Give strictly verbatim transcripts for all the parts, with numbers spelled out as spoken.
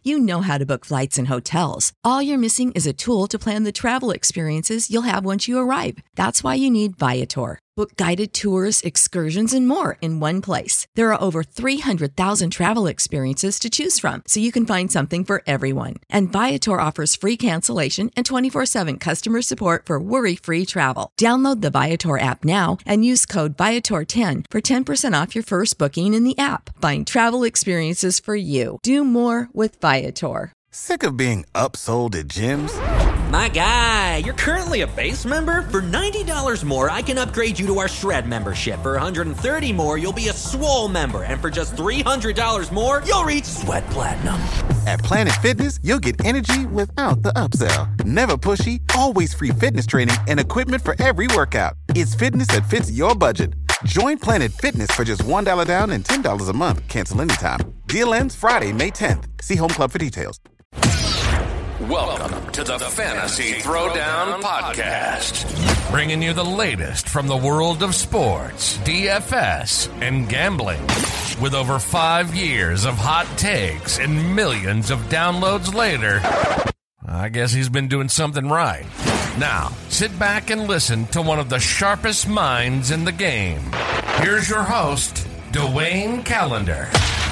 You know how to book flights and hotels. All you're missing is a tool to plan the travel experiences you'll have once you arrive. That's why you need Viator. Book guided tours, excursions, and more in one place. There are over three hundred thousand travel experiences to choose from, so you can find something for everyone. And Viator offers free cancellation and twenty-four seven customer support for worry-free travel. Download the Viator app now and use code Viator ten for ten percent off your first booking in the app. Find travel experiences for you. Do more with Viator. Sick of being upsold at gyms? My guy, you're currently a base member? For ninety dollars more, I can upgrade you to our Shred membership. For one hundred thirty dollars more, you'll be a Swole member. And for just three hundred dollars more, you'll reach Sweat Platinum. At Planet Fitness, you'll get energy without the upsell. Never pushy, always free fitness training and equipment for every workout. It's fitness that fits your budget. Join Planet Fitness for just one dollar down and ten dollars a month. Cancel anytime. Deal ends Friday, May tenth. See Home Club for details. Welcome to the Fantasy Throwdown Podcast, bringing you the latest from the world of sports, D F S, and gambling. With over five years of hot takes and millions of downloads later, I guess he's been doing something right. Now, sit back and listen to one of the sharpest minds in the game. Here's your host, Dwayne Callender.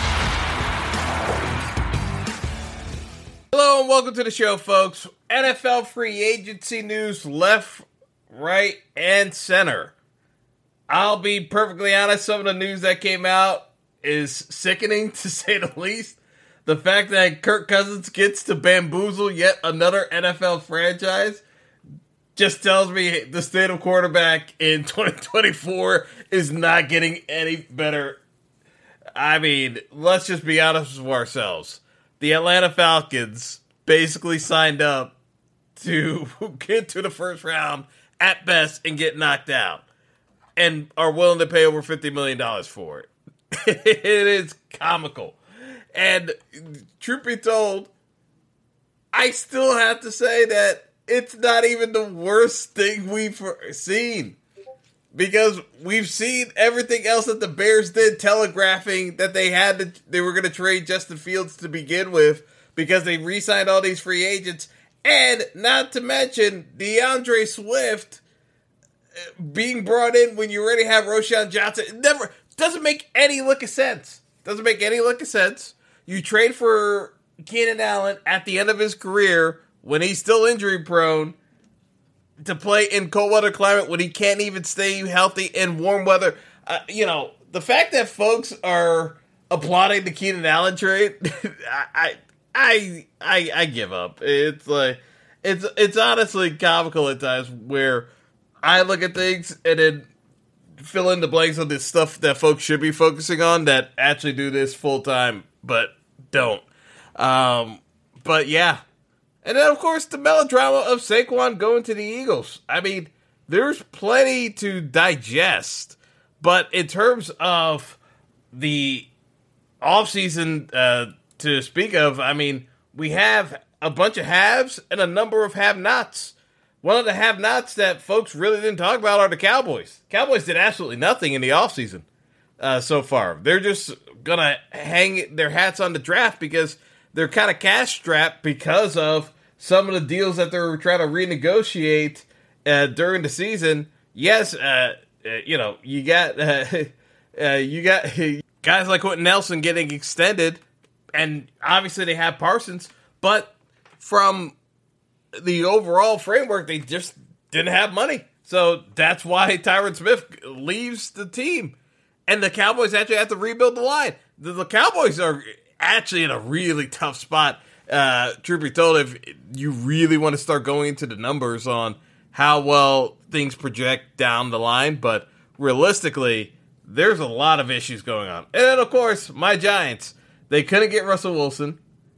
Hello and welcome to the show, folks. N F L free agency news left, right, and center. I'll be perfectly honest, some of the news that came out is sickening, to say the least. The fact that Kirk Cousins gets to bamboozle yet another N F L franchise just tells me the state of quarterback in twenty twenty-four is not getting any better. I mean, let's just be honest with ourselves. The Atlanta Falcons basically signed up to get to the first round at best and get knocked out, and are willing to pay over fifty million dollars for it. It is comical. And truth be told, I still have to say that it's not even the worst thing we've seen. Because we've seen everything else that the Bears did, telegraphing that they had to, they were going to trade Justin Fields to begin with because they re-signed all these free agents, and not to mention DeAndre Swift being brought in when you already have Roschon Johnson. It never doesn't make any lick of sense. Doesn't make any lick of sense. You trade for Keenan Allen at the end of his career when he's still injury prone, to play in cold weather climate when he can't even stay healthy in warm weather. Uh, you know, the fact that folks are applauding the Keenan Allen trade, I, I, I, I give up. It's like, it's, it's honestly comical at times where I look at things and then fill in the blanks on this stuff that folks should be focusing on that actually do this full time, but don't. Um, but yeah. And then, of course, the melodrama of Saquon going to the Eagles. I mean, there's plenty to digest. But in terms of the offseason uh, to speak of, I mean, we have a bunch of haves and a number of have-nots. One of the have-nots that folks really didn't talk about are the Cowboys. Cowboys did absolutely nothing in the offseason uh, so far. They're just going to hang their hats on the draft because they're kind of cash-strapped because of some of the deals that they're trying to renegotiate uh, during the season. Yes, uh, uh, you know, you got uh, uh, you got guys like Quentin Nelson getting extended, and obviously they have Parsons, but from the overall framework, they just didn't have money. So that's why Tyron Smith leaves the team. And the Cowboys actually have to rebuild the line. The, the Cowboys are actually in a really tough spot. Uh, truth be told, if you really want to start going into the numbers on how well things project down the line, but realistically, there's a lot of issues going on. And then, of course, my Giants. They couldn't get Russell Wilson.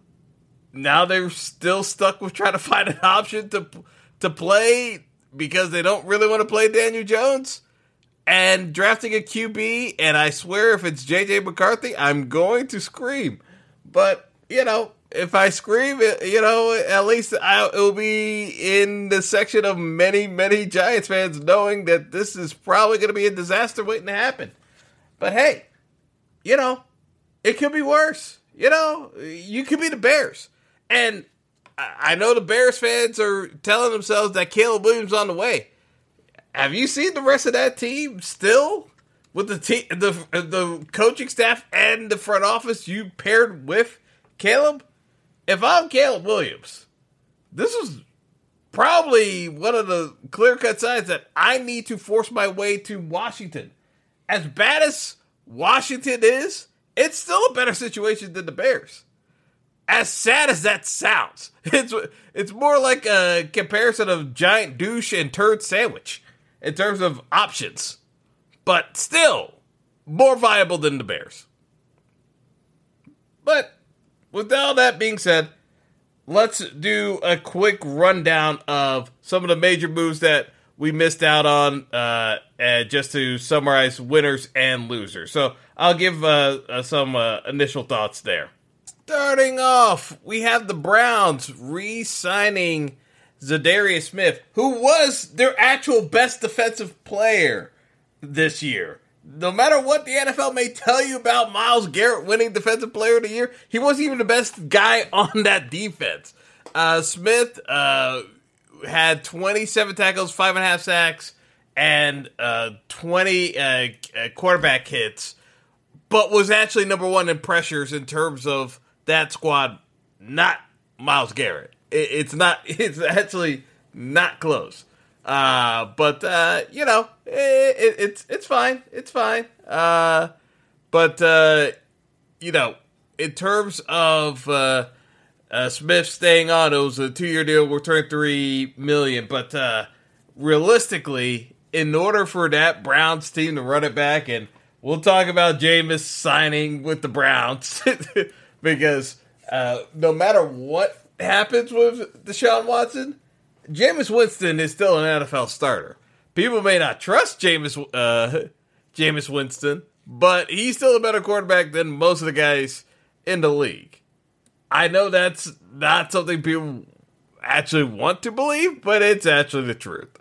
Now they're still stuck with trying to find an option to to play because they don't really want to play Daniel Jones. And drafting a Q B, and I swear if it's J J McCarthy, I'm going to scream. But, you know, if I scream, you know, at least I, it'll be in the section of many, many Giants fans knowing that this is probably going to be a disaster waiting to happen. But hey, you know, it could be worse. You know, you could be the Bears. And I know the Bears fans are telling themselves that Caleb Williams on the way. Have you seen the rest of that team still? With the te- the the coaching staff and the front office you paired with Caleb? If I'm Caleb Williams, this is probably one of the clear-cut signs that I need to force my way to Washington. As bad as Washington is, it's still a better situation than the Bears. As sad as that sounds, it's it's more like a comparison of giant douche and turd sandwich in terms of options. But still, more viable than the Bears. But with all that being said, let's do a quick rundown of some of the major moves that we missed out on, uh, uh, just to summarize winners and losers. So I'll give uh, uh, some uh, initial thoughts there. Starting off, we have the Browns re-signing Zadarius Smith, who was their actual best defensive player this year. No matter what the N F L may tell you about Myles Garrett winning Defensive Player of the Year, he wasn't even the best guy on that defense. Uh, Smith uh, had twenty-seven tackles, five and a half sacks, and uh, twenty uh, quarterback hits, but was actually number one in pressures in terms of that squad, not Myles Garrett. It, it's not. It's actually not close. Uh, but, uh, you know, it, it, it's, it's fine. It's fine. Uh, but, uh, you know, in terms of, uh, uh, Smith staying on, it was a two-year deal, we're turning three million dollars. But, uh, realistically, in order for that Browns team to run it back, and we'll talk about Jameis signing with the Browns, because, uh, no matter what happens with Deshaun Watson, Jameis Winston is still an N F L starter. People may not trust Jameis, uh, Jameis Winston, but he's still a better quarterback than most of the guys in the league. I know that's not something people actually want to believe, but it's actually the truth.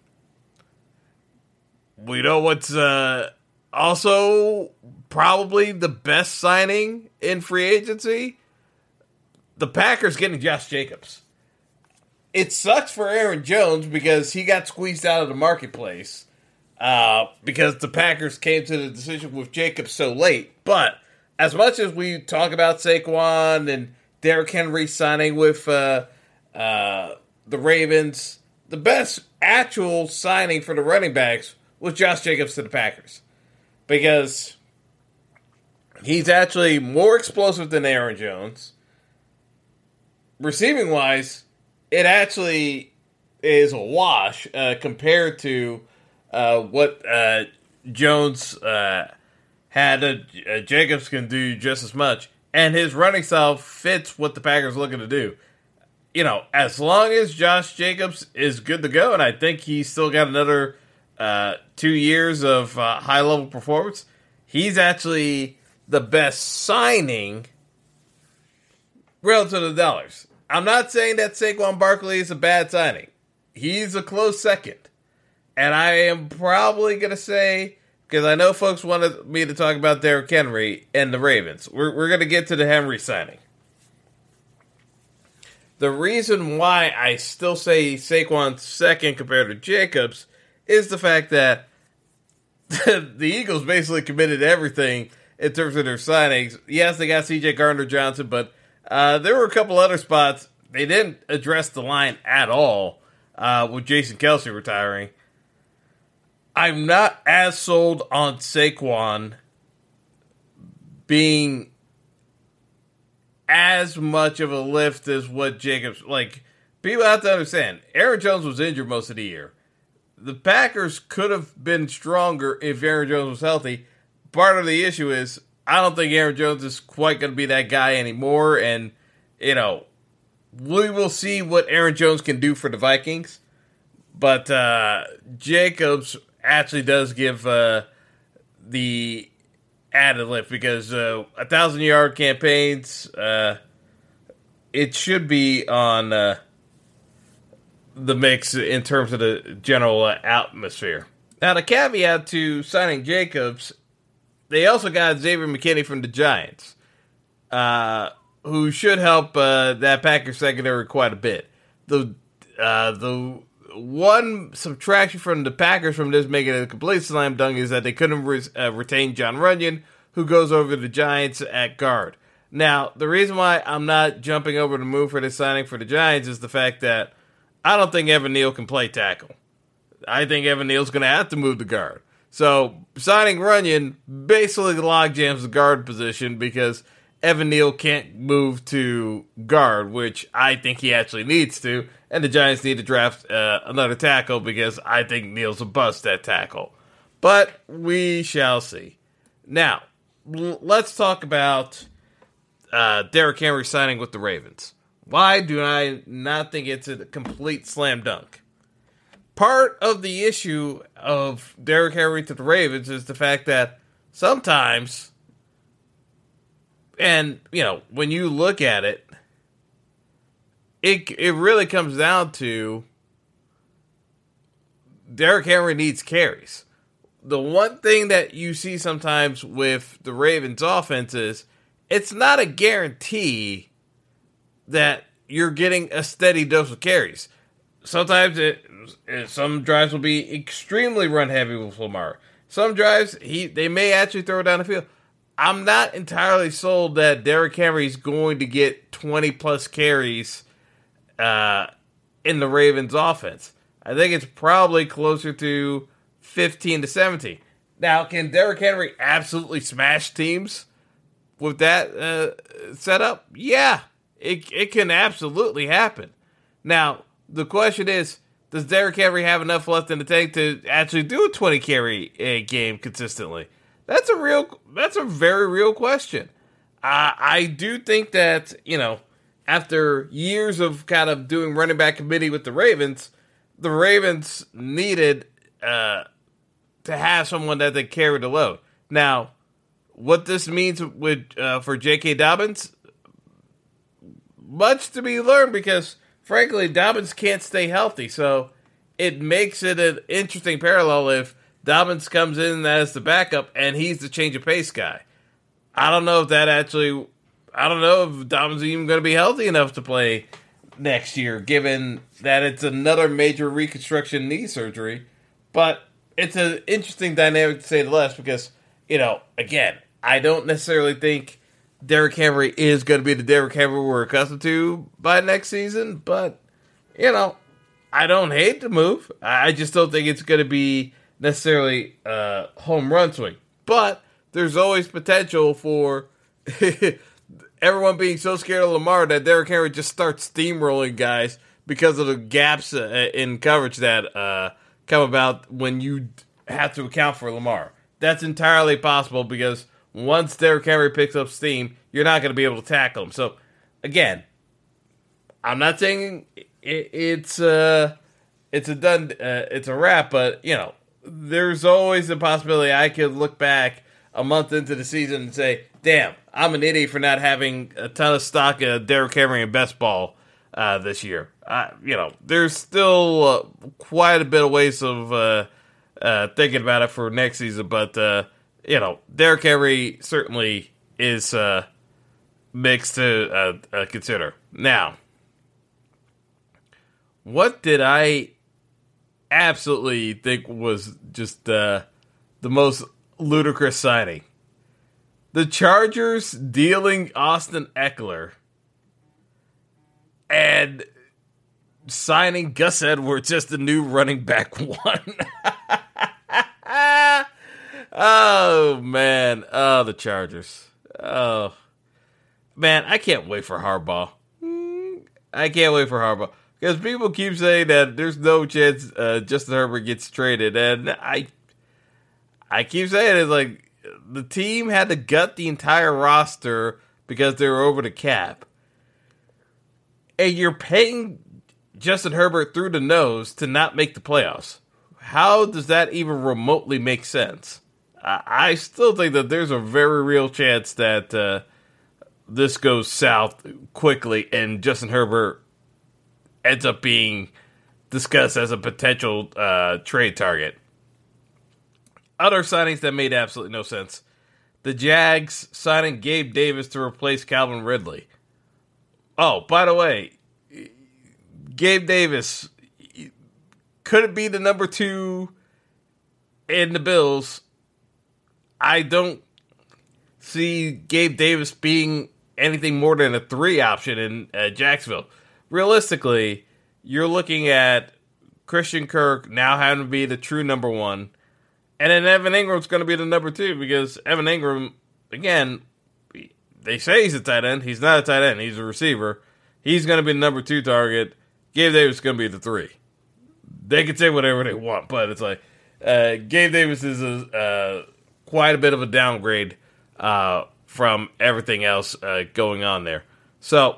We know what's uh, also probably the best signing in free agency. The Packers getting Josh Jacobs. It sucks for Aaron Jones because he got squeezed out of the marketplace uh, because the Packers came to the decision with Jacobs so late. But as much as we talk about Saquon and Derrick Henry signing with uh, uh, the Ravens, the best actual signing for the running backs was Josh Jacobs to the Packers. Because he's actually more explosive than Aaron Jones. Receiving-wise, it actually is a wash uh, compared to uh, what uh, Jones uh, had. Uh, uh, Jacobs can do just as much. And his running style fits what the Packers are looking to do. You know, as long as Josh Jacobs is good to go, and I think he's still got another uh, two years of uh, high-level performance, he's actually the best signing relative to the dollars. I'm not saying that Saquon Barkley is a bad signing. He's a close second. And I am probably going to say, because I know folks wanted me to talk about Derrick Henry and the Ravens. We're, we're going to get to the Henry signing. The reason why I still say Saquon's second compared to Jacobs is the fact that the Eagles basically committed everything in terms of their signings. Yes, they got C J Gardner-Johnson, but Uh, there were a couple other spots. They didn't address the line at all uh, with Jason Kelce retiring. I'm not as sold on Saquon being as much of a lift as what Jacobs... Like, people have to understand, Aaron Jones was injured most of the year. The Packers could have been stronger if Aaron Jones was healthy. Part of the issue is, I don't think Aaron Jones is quite going to be that guy anymore, and, you know, we will see what Aaron Jones can do for the Vikings, but uh, Jacobs actually does give uh, the added lift, because uh, a thousand-yard campaigns, uh, it should be on uh, the mix in terms of the general uh, atmosphere. Now, the caveat to signing Jacobs, they also got Xavier McKinney from the Giants. Uh, who should help uh, that Packers secondary quite a bit. The uh, the one subtraction from the Packers from this making it a complete slam dunk is that they couldn't re- uh, retain John Runyon, who goes over to the Giants at guard. Now, the reason why I'm not jumping over the move for this signing for the Giants is the fact that I don't think Evan Neal can play tackle. I think Evan Neal's going to have to move to guard. So, signing Runyon basically logjams the guard position because Evan Neal can't move to guard, which I think he actually needs to, and the Giants need to draft uh, another tackle because I think Neal's a bust at tackle. But we shall see. Now, l- let's talk about uh, Derrick Henry signing with the Ravens. Why do I not think it's a complete slam dunk? Part of the issue of Derrick Henry to the Ravens is the fact that sometimes, and, you know, when you look at it, it it really comes down to Derrick Henry needs carries. The one thing that you see sometimes with the Ravens offense is it's not a guarantee that you're getting a steady dose of carries. Sometimes it, it some drives will be extremely run heavy with Lamar. Some drives he they may actually throw it down the field. I'm not entirely sold that Derrick Henry is going to get twenty plus carries uh, in the Ravens offense. I think it's probably closer to fifteen to seventeen. Now, can Derrick Henry absolutely smash teams with that uh, setup? Yeah, it it can absolutely happen. Now, the question is, does Derrick Henry have enough left in the tank to actually do a twenty carry uh, game consistently? That's a real, that's a very real question. Uh, I do think that, you know, after years of kind of doing running back committee with the Ravens, the Ravens needed uh, to have someone that they carry the load. Now, what this means with uh, for J K. Dobbins, much to be learned because, frankly, Dobbins can't stay healthy. So it makes it an interesting parallel if Dobbins comes in as the backup and he's the change of pace guy. I don't know if that actually, I don't know if Dobbins is even going to be healthy enough to play next year, given that it's another major reconstruction knee surgery. But it's an interesting dynamic to say the least because, you know, again, I don't necessarily think Derrick Henry is going to be the Derrick Henry we're accustomed to by next season. But, you know, I don't hate the move. I just don't think it's going to be necessarily a home run swing. But there's always potential for everyone being so scared of Lamar that Derrick Henry just starts steamrolling guys because of the gaps uh, in coverage that uh, come about when you have to account for Lamar. That's entirely possible because once Derrick Henry picks up steam, you're not going to be able to tackle him. So, again, I'm not saying it, it's uh, it's a done, uh, it's a wrap, but, you know, there's always a possibility I could look back a month into the season and say, damn, I'm an idiot for not having a ton of stock of Derrick Henry in best ball uh, this year. Uh, you know, there's still uh, quite a bit of ways of uh, uh, thinking about it for next season, but, uh, you know, Derrick Henry certainly is uh, mixed to uh, uh, consider. Now, what did I absolutely think was just uh, the most ludicrous signing? The Chargers dealing Austin Eckler and signing Gus Edwards as the new running back one. Oh, man. Oh, the Chargers. Oh, man, I can't wait for Harbaugh. I can't wait for Harbaugh. Because people keep saying that there's no chance uh, Justin Herbert gets traded. And I I keep saying it's like the team had to gut the entire roster because they were over the cap. And you're paying Justin Herbert through the nose to not make the playoffs. How does that even remotely make sense? I, I still think that there's a very real chance that uh, this goes south quickly and Justin Herbert ends up being discussed as a potential uh, trade target. Other signings that made absolutely no sense. The Jags signing Gabe Davis to replace Calvin Ridley. Oh, by the way, Gabe Davis, could it be the number two in the Bills? I don't see Gabe Davis being anything more than a three option in uh, Jacksonville. Realistically, you're looking at Christian Kirk now having to be the true number one, and then Evan Ingram's going to be the number two because Evan Ingram, again, they say he's a tight end. He's not a tight end. He's a receiver. He's going to be the number two target. Gabe Davis is going to be the three. They can say whatever they want, but it's like uh, Gabe Davis is a, uh, quite a bit of a downgrade uh, from everything else uh, going on there. So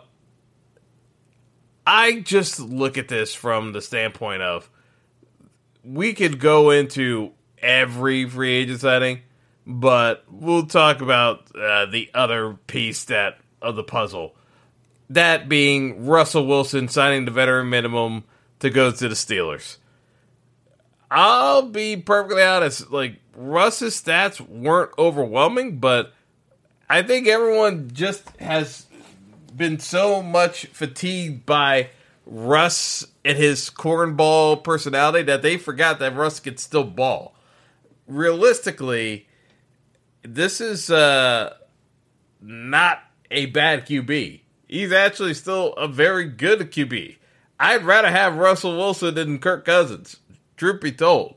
I just look at this from the standpoint of we could go into every free agent signing, but we'll talk about uh, the other piece that of the puzzle. That being Russell Wilson signing the veteran minimum to go to the Steelers. I'll be perfectly honest, like, Russ's stats weren't overwhelming, but I think everyone just has been so much fatigued by Russ and his cornball personality that they forgot that Russ could still ball. Realistically, this is uh, not a bad Q B. He's actually still a very good Q B. I'd rather have Russell Wilson than Kirk Cousins, truth be told.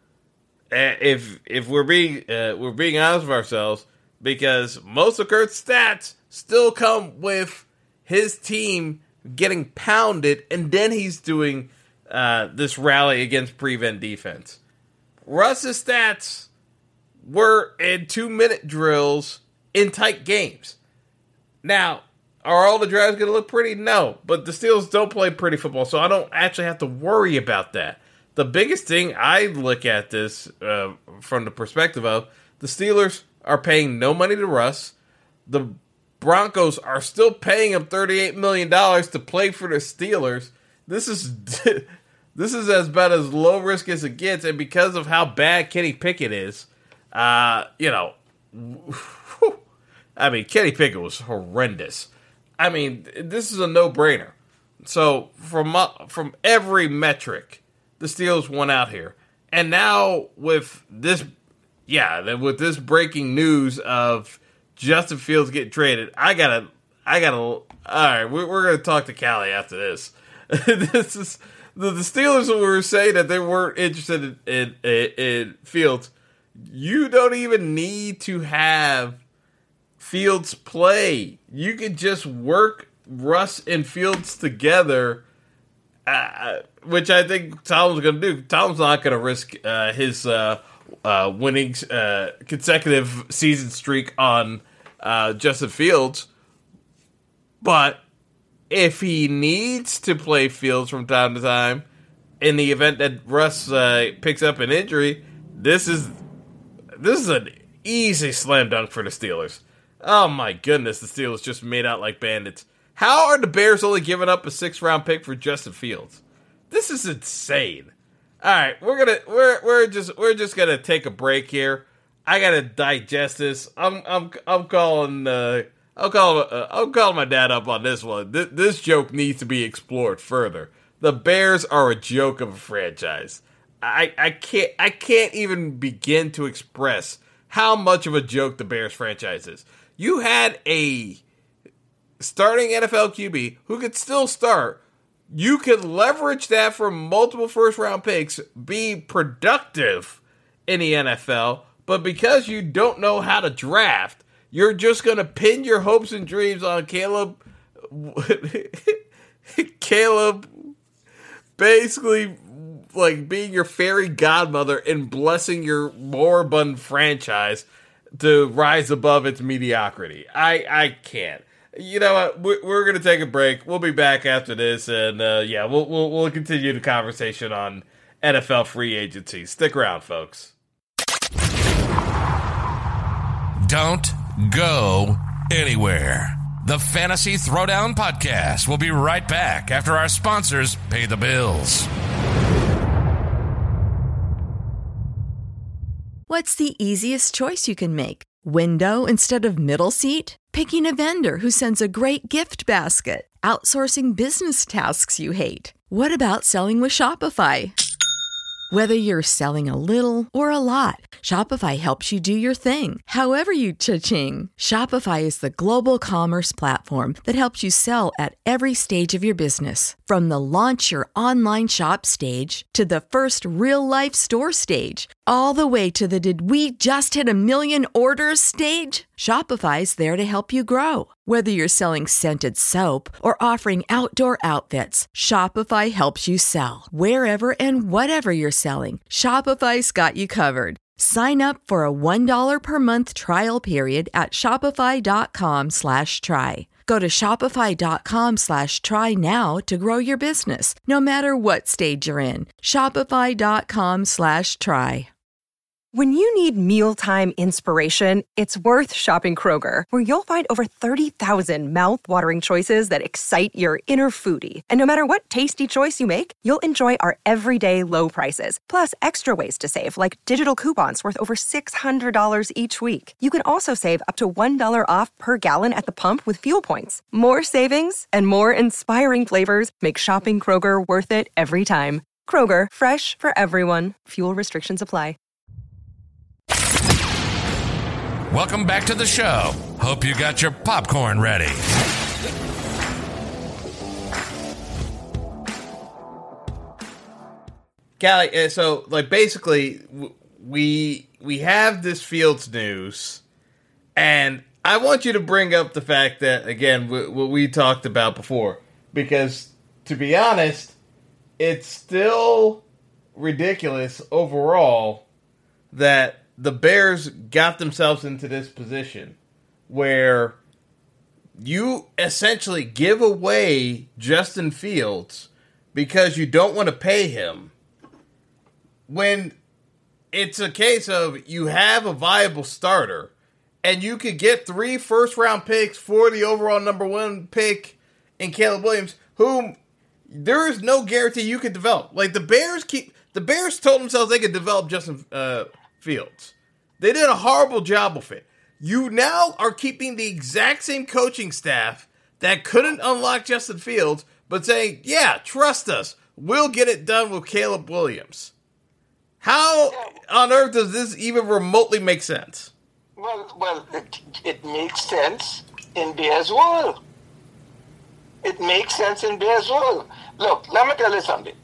If if we're being uh, we're being honest with ourselves, because most of Kirk's stats still come with his team getting pounded, and then he's doing uh, this rally against prevent defense. Russ's stats were in two-minute drills in tight games. Now, are all the drives going to look pretty? No, but the Steelers don't play pretty football, so I don't actually have to worry about that. The biggest thing I look at this uh, from the perspective of, the Steelers are paying no money to Russ. The Broncos are still paying him thirty-eight million dollars to play for the Steelers. This is this is as about as low risk as it gets, and because of how bad Kenny Pickett is, uh, you know, whew, I mean, Kenny Pickett was horrendous. I mean, this is a no-brainer. So from uh, from every metric, the Steelers won out here. And now with this, yeah, with this breaking news of Justin Fields getting traded, I gotta, I gotta. All right, we're, we're gonna talk to Callie after this. This is the, the Steelers were saying that they weren't interested in, in, in, in Fields. You don't even need to have Fields play. You could just work Russ and Fields together, uh, which I think Tom's going to do. Tom's not going to risk uh, his uh, uh, winning uh, consecutive season streak on uh, Justin Fields. But if he needs to play Fields from time to time, in the event that Russ uh, picks up an injury, this is this is an easy slam dunk for the Steelers. Oh my goodness, the Steelers just made out like bandits. How are the Bears only giving up a sixth round pick for Justin Fields? This is insane. All right, we're gonna we're we're just we're just gonna take a break here. I gotta digest this. I'm I'm I'm calling uh, I'm calling uh, I'm calling my dad up on this one. This, this joke needs to be explored further. The Bears are a joke of a franchise. I I can't I can't even begin to express how much of a joke the Bears franchise is. You had a starting N F L Q B who could still start. You could leverage that for multiple first-round picks, be productive in the N F L, but because you don't know how to draft, you're just going to pin your hopes and dreams on Caleb. Caleb basically like being your fairy godmother and blessing your moribund franchise to rise above its mediocrity. I, I can't. You know what? We're, we're going to take a break. We'll be back after this, and uh, yeah, we'll, we'll we'll continue the conversation on N F L free agency. Stick around, folks. Don't go anywhere. The Fantasy Throwdown Podcast will be right back after our sponsors pay the bills. What's the easiest choice you can make? Window instead of middle seat? Picking a vendor who sends a great gift basket? outsourcing business tasks you hate? What about selling with Shopify? Whether you're selling a little or a lot, Shopify helps you do your thing, however you cha-ching. Shopify is the global commerce platform that helps you sell at every stage of your business. From the launch your online shop stage to the first real-life store stage, all the way to the did we just hit a million orders stage. Shopify's there to help you grow. Whether you're selling scented soap or offering outdoor outfits, Shopify helps you sell. Wherever and whatever you're selling, Shopify's got you covered. Sign up for a one dollar per month trial period at shopify.com slash try. Go to shopify.com slash try now to grow your business, no matter what stage you're in. Shopify.com slash try. When you need mealtime inspiration, it's worth shopping Kroger, where you'll find over thirty thousand mouth-watering choices that excite your inner foodie. And no matter what tasty choice you make, you'll enjoy our everyday low prices, plus extra ways to save, like digital coupons worth over six hundred dollars each week. You can also save up to one dollar off per gallon at the pump with fuel points. More savings and more inspiring flavors make shopping Kroger worth it every time. Kroger, fresh for everyone. Fuel restrictions apply. Welcome back to the show. Hope you got your popcorn ready. Callie, so like basically we we have this Fields news, and I want you to bring up the fact that, again, what we talked about before, because to be honest, it's still ridiculous overall that the Bears got themselves into this position where you essentially give away Justin Fields because you don't want to pay him, when it's a case of you have a viable starter and you could get three first-round picks for the overall number one pick in Caleb Williams, whom there is no guarantee you could develop. Like, the Bears keep the Bears told themselves they could develop Justin uh, Fields. They did a horrible job of it. You now are keeping the exact same coaching staff that couldn't unlock Justin Fields, but saying, yeah, trust us, we'll get it done with Caleb Williams. How on earth does this even remotely make sense? Well, well, it, it makes sense in Bears world. It makes sense in Bears world. Look, let me tell you something.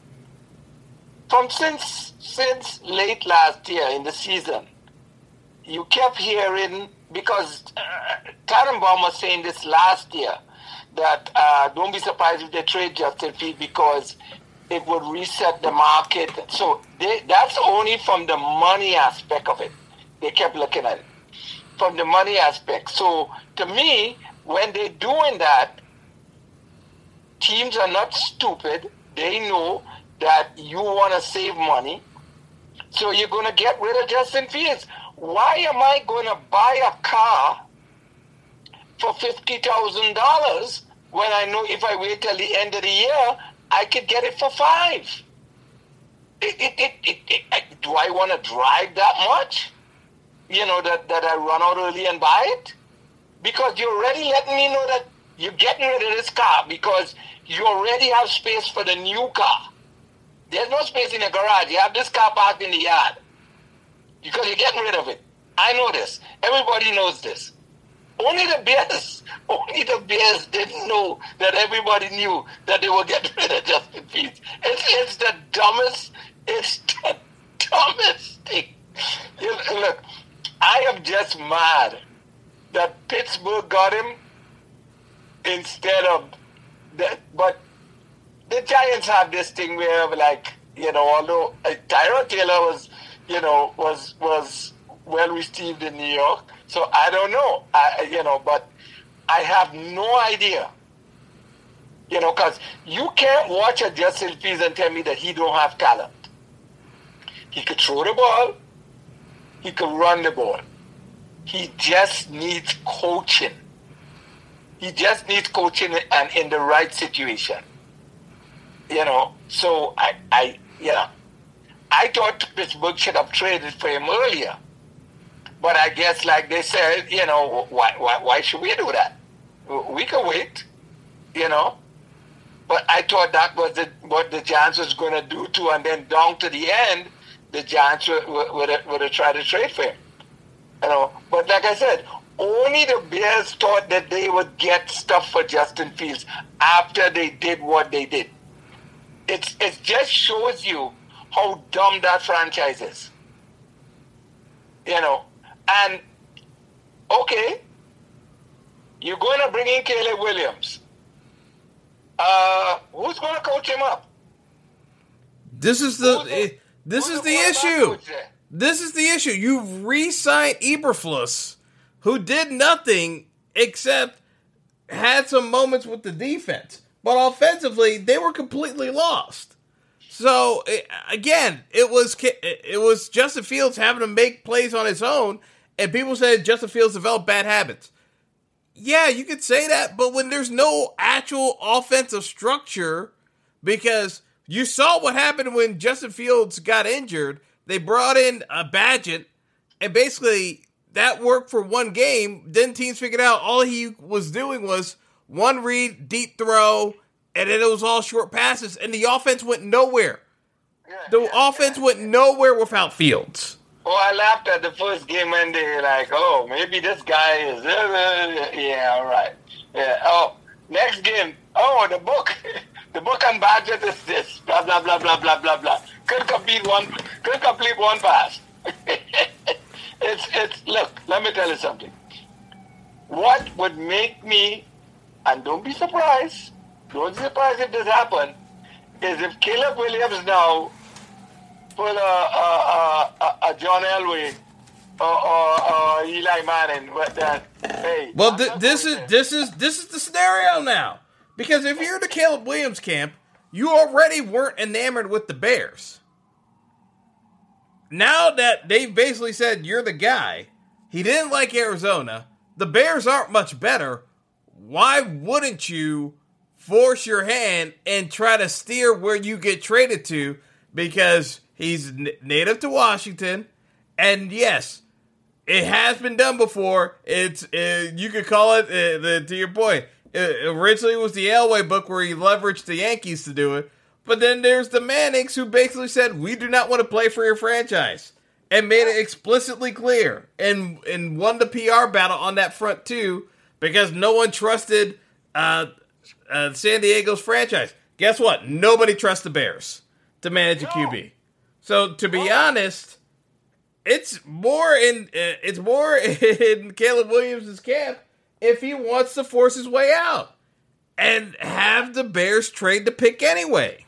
From since since late last year in the season, you kept hearing, because uh, Tannenbaum was saying this last year, that uh, don't be surprised if they trade Justin Fields because it would reset the market. So they, that's only from the money aspect of it. They kept looking at it from the money aspect. So to me, when they're doing that, teams are not stupid. They know that you want to save money. So you're going to get rid of Justin Fields. Why am I going to buy a car for fifty thousand dollars when I know if I wait till the end of the year, I could get it for five? It, it, it, it, it, do I want to drive that much? You know, that, that I run out early and buy it? Because you're already letting me know that you're getting rid of this car because you already have space for the new car. There's no space in the garage. You have this car parked in the yard because you're getting rid of it. I know this. Everybody knows this. Only the Bears, only the Bears didn't know that everybody knew that they were getting rid of Justin Fields. It's, it's the dumbest, it's the dumbest thing. You, look, I am just mad that Pittsburgh got him instead of that. But the Giants have this thing where, like, you know, although uh, Tyrod Taylor was, you know, was was well received in New York, so I don't know, I, you know, but I have no idea, you know, because you can't watch a Justin Fields and tell me that he don't have talent. He could throw the ball, he could run the ball. He just needs coaching. He just needs coaching and in the right situation. You know, so I, I, you know, I thought Pittsburgh should have traded for him earlier. But I guess, like they said, you know, why, why, why should we do that? We can wait. you know. But I thought that was the, what the Giants was going to do too, and then down to the end, the Giants would, would, have, would have tried to trade for him. You know, but like I said, only the Bears thought that they would get stuff for Justin Fields after they did what they did. It's it just shows you how dumb that franchise is. You know, and okay, you're going to bring in Caleb Williams. Uh, who's going to coach him up? This is the, the this is the issue. This is the issue. You re-signed Eberflus, who did nothing except had some moments with the defense, but offensively they were completely lost. So again, it was it was Justin Fields having to make plays on his own, and people said Justin Fields developed bad habits. Yeah, you could say that, but when there's no actual offensive structure, because you saw what happened when Justin Fields got injured, they brought in a Badgett, and basically that worked for one game. Then teams figured out all he was doing was one read, deep throw, and then it was all short passes, and the offense went nowhere. Yeah, the yeah, offense yeah. went nowhere without Fields. Oh, I laughed at the first game when they were like, oh, maybe this guy is, uh, yeah, all right. Yeah. Oh, next game, oh, the book, the book on Badgett is this, blah, blah, blah, blah, blah, blah, blah. Couldn't complete one, couldn't complete one pass. it's, it's, look, let me tell you something. What would make me, and don't be surprised, don't be surprised if this happened, is if Caleb Williams now put a, a, a, a John Elway or, or, or Eli Manning, but that hey. Well, th- this is this is this is the scenario now, because if you're the Caleb Williams camp, you already weren't enamored with the Bears. Now that they've basically said you're the guy, he didn't like Arizona. The Bears aren't much better. Why wouldn't you force your hand and try to steer where you get traded to? Because he's n- native to Washington, and yes, it has been done before. It's uh, you could call it uh, the to your point. It originally was the Elway book where he leveraged the Yankees to do it, but then there's the Mannings who basically said we do not want to play for your franchise and made it explicitly clear, and and won the P R battle on that front too, because no one trusted uh, uh, San Diego's franchise. Guess what? Nobody trusts the Bears to manage a Q B. So to be honest, it's more in uh, it's more in Caleb Williams' camp if he wants to force his way out and have the Bears trade the pick anyway.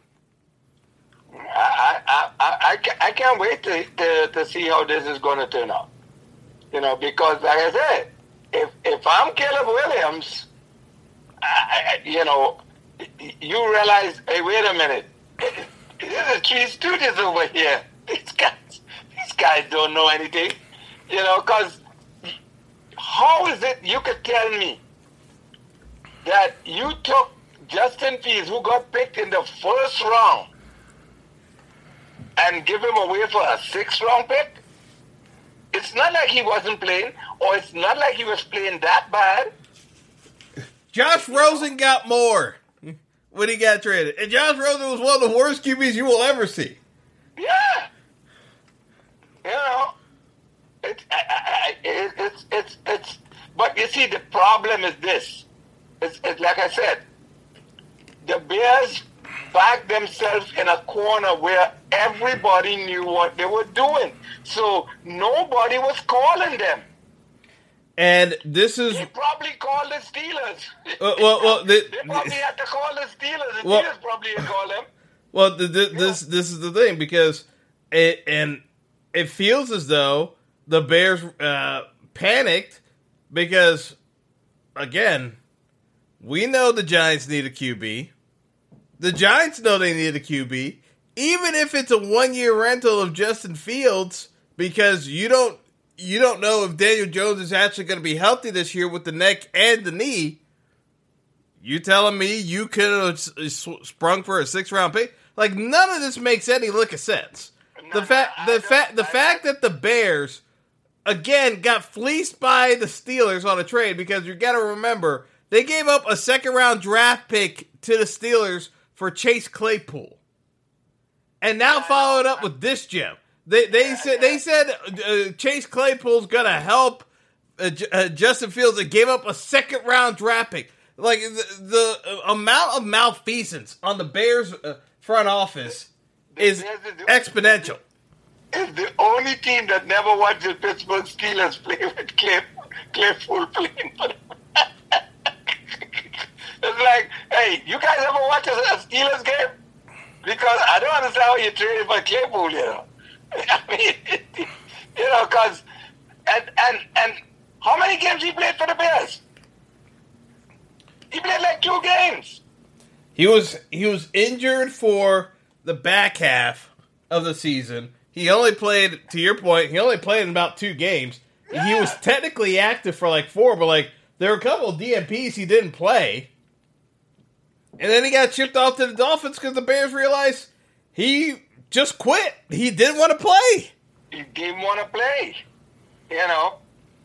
I I, I, I, I can't wait to, to, to see how this is going to turn out. You know, because like I said, if if I'm Caleb Williams, I, I, you know, you realize, hey, wait a minute. There's three students over here. These guys, these guys don't know anything, you know. Because how is it you could tell me that you took Justin Fields, who got picked in the first round, and give him away for a sixth round pick? It's not like he wasn't playing, or it's not like he was playing that bad. Josh Rosen got more when he got traded. And Josh Rosen was one of the worst Q Bs you will ever see. Yeah. You know, it's, I, I, it, it's, it's, it's, but you see, the problem is this. It's, it's like I said, the Bears backed themselves in a corner where everybody knew what they were doing. So nobody was calling them. And this is... They probably called the Steelers. Uh, well, well, the, they probably had to call the Steelers. The well, Steelers probably had called them. Well, the, the, this this is the thing, because it and it feels as though the Bears uh, panicked because, again, we know the Giants need a Q B. The Giants know they need a Q B. Even if it's a one-year rental of Justin Fields, because you don't you don't know if Daniel Jones is actually going to be healthy this year with the neck and the knee. You telling me you could have sprung for a six-round pick? Like, none of this makes any lick of sense. No, the fact, no, the fact, the I, fact that the Bears again got fleeced by the Steelers on a trade, because you got to remember They gave up a second round draft pick to the Steelers for Chase Claypool, and now followed up with this gem. They they said they said uh, Chase Claypool's gonna help uh, uh, Justin Fields, and gave up a second round draft pick. Like the, the amount of malfeasance on the Bears uh, front office is exponential. It's the only team that never watched the Pittsburgh Steelers play with Clay, Claypool playing for them. It's like, hey, you guys ever watch a, a Steelers game? Because I don't understand how you traded for Claypool, you know. I mean, you know, because, and, and, and how many games he played for the Bears? He played like two games. He was he was injured for the back half of the season. He only played, to your point, he only played in about two games. Yeah. He was technically active for like four, but like there were a couple of D N Ps he didn't play. And then he got shipped off to the Dolphins because the Bears realized he just quit. He didn't want to play. He didn't want to play. You know.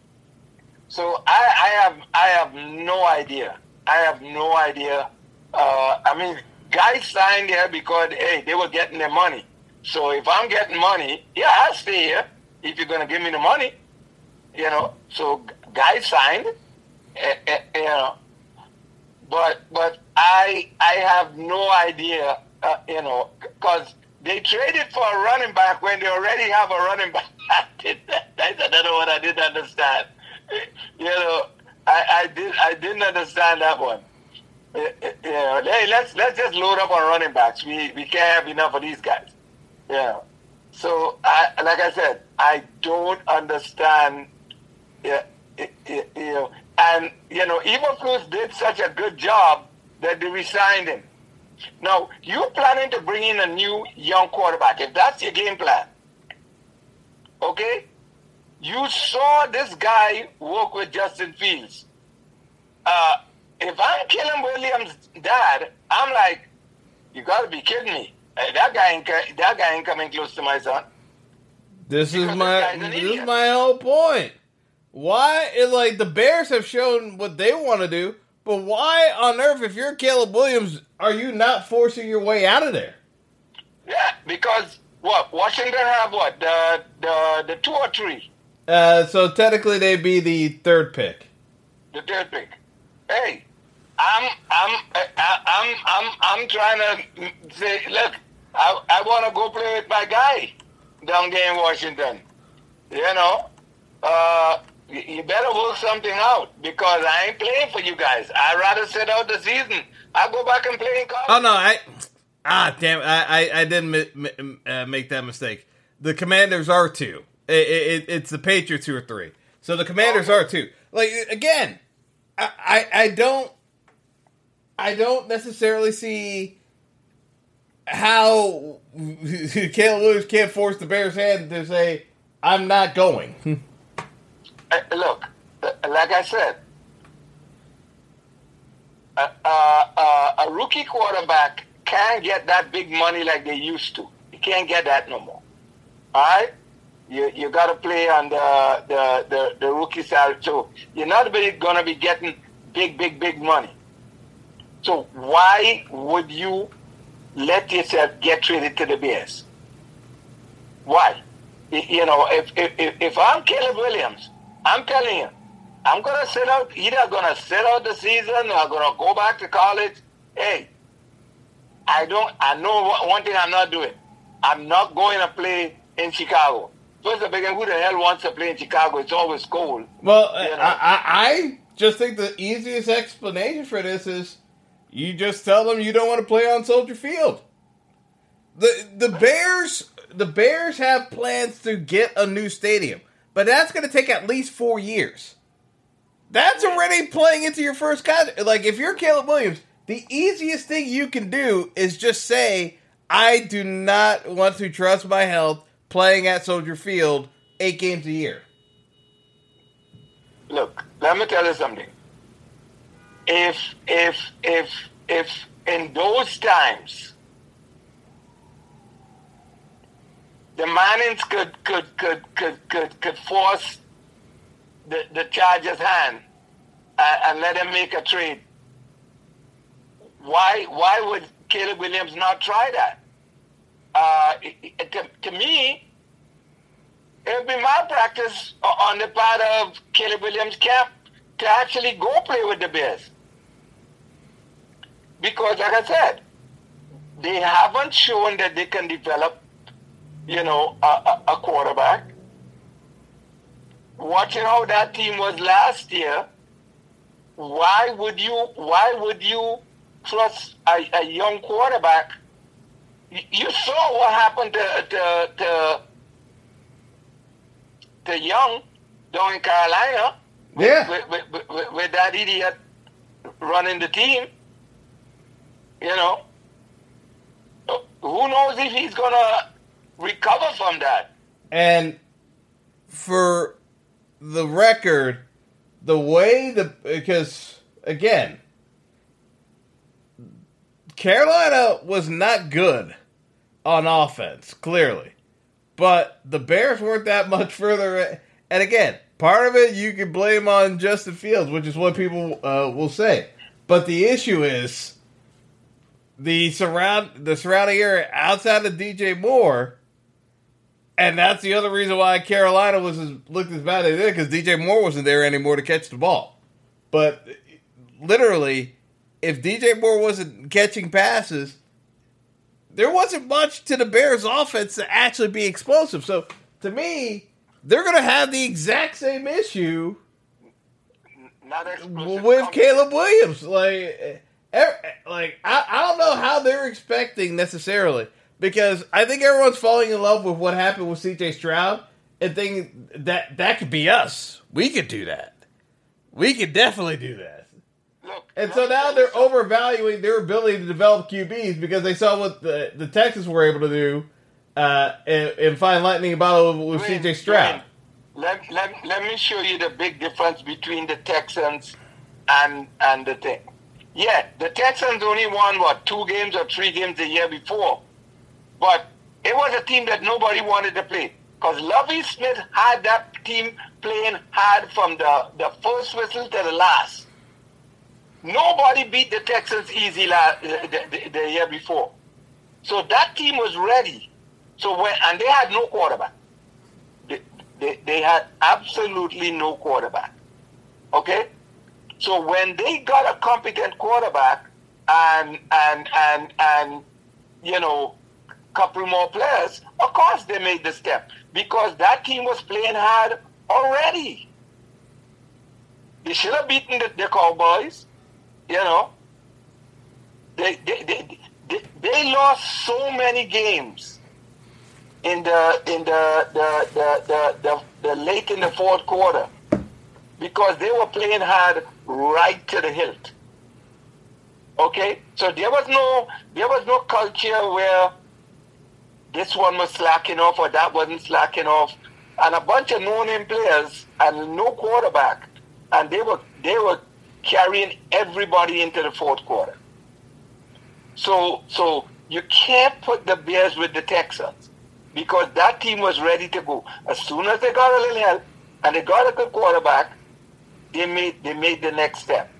So I, I have I have no idea. I have no idea. Uh, I mean, guys signed here because, hey, they were getting their money. So if I'm getting money, yeah, I'll stay here if you're going to give me the money. You know, so guys signed, uh, uh, you know. But but I I have no idea, uh, you know, because they traded for a running back when they already have a running back. That's another one I didn't understand. You know, I, I did I didn't understand that one. You know, hey, let's let's just load up on running backs. We we can't have enough of these guys. Yeah. So I like I said, I don't understand. Yeah, you know, and you know, Eberflus did such a good job that they resigned him. Now you're planning to bring in a new young quarterback. If that's your game plan, okay? You saw this guy work with Justin Fields. Uh, if I'm Caleb Williams' dad, I'm like, you got to be kidding me. Hey, that guy ain't that guy ain't coming close to my son. This because is my this is my whole point. Why is like the Bears have shown what they want to do, but why on earth, if you're Caleb Williams, are you not forcing your way out of there? Yeah, because what Washington have what the the the two or three. Uh, so technically they'd be the third pick. The third pick. Hey, I'm I'm I'm I'm I'm trying to say, look, I I want to go play with my guy down there in Washington. You know, uh, you, you better work something out because I ain't playing for you guys. I'd rather sit out the season. I go back and play in college. Oh no, I ah damn, I I, I didn't mi- mi- uh, make that mistake. The Commanders are two. It, it, it's the Patriots who are three. So the Commanders okay. are two. Like again, I, I I don't I don't necessarily see how Caleb Williams can't force the Bears' hand to say I'm not going. uh, look, like I said, uh, uh, uh, a rookie quarterback can't get that big money like they used to. You can't get that no more. All right. You you got to play on the, the, the, the rookie salary. So you're not really going to be getting big, big, big money. So why would you let yourself get traded to the Bears? Why? You know, if if, if I'm Caleb Williams, I'm telling you, I'm going to sit out, either going to sit out the season or I'm going to go back to college. Hey, I don't, I know one thing I'm not doing. I'm not going to play in Chicago. First of all, who the hell wants to play in Chicago? It's always cold. Well, you know? I, I just think the easiest explanation for this is you just tell them you don't want to play on Soldier Field. The the Bears the Bears have plans to get a new stadium, but that's going to take at least four years. That's already playing into your first contract. Like if you're Caleb Williams, the easiest thing you can do is just say, I do not want to trust my health playing at Soldier Field eight games a year. Look, let me tell you something. If if if if in those times the Mannings could could could could could, could force the, the Chargers' hand, and, and let him make a trade. Why why would Caleb Williams not try that? Uh, to, to me, it would be malpractice on the part of Caleb Williams' camp to actually go play with the Bears. Because, like I said, they haven't shown that they can develop, you know, a, a, a quarterback. Watching how that team was last year, why would you why would you trust a, a young quarterback? You, you saw what happened to to, to to Young down in Carolina. Yeah. With, with, with, with, with that idiot running the team. You know, who knows if he's going to recover from that. And for the record, the way the, because again, Carolina was not good on offense, clearly. But the Bears weren't that much further. And again, part of it you can blame on Justin Fields, which is what people uh, will say. But the issue is the surround the surrounding area outside of D J Moore, and that's the other reason why Carolina was as, looked as bad as they did, because D J Moore wasn't there anymore to catch the ball. But literally, if D J Moore wasn't catching passes, there wasn't much to the Bears' offense to actually be explosive. So, to me, they're going to have the exact same issue with Caleb Williams. Like, like I, I don't know how they're expecting necessarily, because I think everyone's falling in love with what happened with C J Stroud and thinking that that could be us. We could do that. We could definitely do that. Look, And so now they're overvaluing their ability to develop Q Bs because they saw what the, the Texans were able to do uh, and, and find lightning in a bottle with C J Stroud. Let, let, let me show you the big difference between the Texans and and the thing. Yeah, the Texans only won, what, two games or three games the year before. But it was a team that nobody wanted to play. Because Lovie Smith had that team playing hard from the, the first whistle to the last. Nobody beat the Texans easy last, the, the, the year before. So that team was ready. So when, and they had no quarterback. They, they, they had absolutely no quarterback. Okay? So when they got a competent quarterback and, and, and, and you know, couple more players, of course they made the step. Because that team was playing hard already. They should have beaten the, the Cowboys. You know, they, they they, they they lost so many games in the in the the the, the, the, the late in the fourth quarter because they were playing hard right to the hilt. Okay, so there was no there was no culture where this one was slacking off or that wasn't slacking off, and a bunch of no-name players and no quarterback, and they were they were. carrying everybody into the fourth quarter. So so you can't put the Bears with the Texans because that team was ready to go. As soon as they got a little help and they got a good quarterback, they made they made the next step.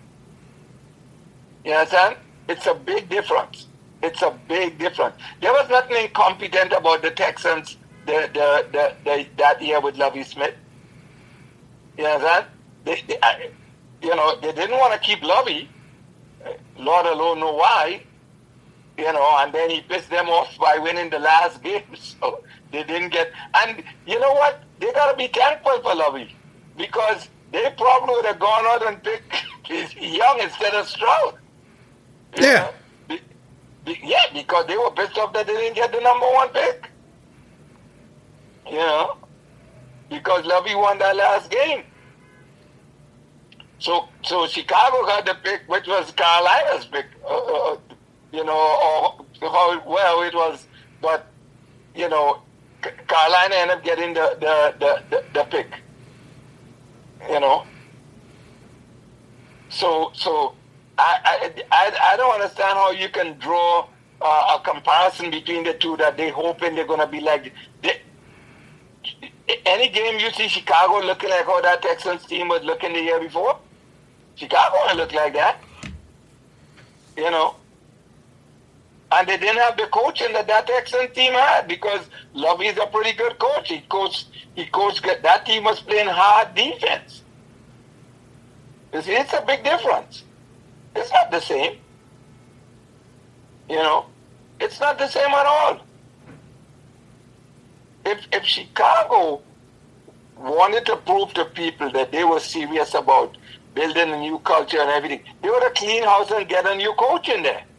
You understand? It's a big difference. It's a big difference. There was nothing incompetent about the Texans the, the, the, the, that year with Lovie Smith. You understand? They, they, I, You know, they didn't want to keep Lovie. Lord alone know why. You know, and then he pissed them off by winning the last game. So they didn't get... And you know what? They got to be thankful for Lovie. Because they probably would have gone out and picked Young instead of Stroud. You yeah. know? Be, be, yeah, because they were pissed off that they didn't get the number one pick. You know? Because Lovie won that last game. So, so Chicago got the pick, which was Carolina's pick. Uh, uh, you know, or how well it was, but you know, Carolina ended up getting the the, the, the, the pick. You know. So, so I I I, I don't understand how you can draw uh, a comparison between the two that they hoping they're gonna be like. They, any game you see Chicago looking like how that Texans team was looking the year before? Chicago didn't look like that. You know. And they didn't have the coaching that that Texans team had because Lovey's a pretty good coach. He coached, he coached, that team was playing hard defense. You see, it's a big difference. It's not the same. You know, it's not the same at all. If if Chicago wanted to prove to people that they were serious about building a new culture and everything, they would have clean house and get a new coach in there.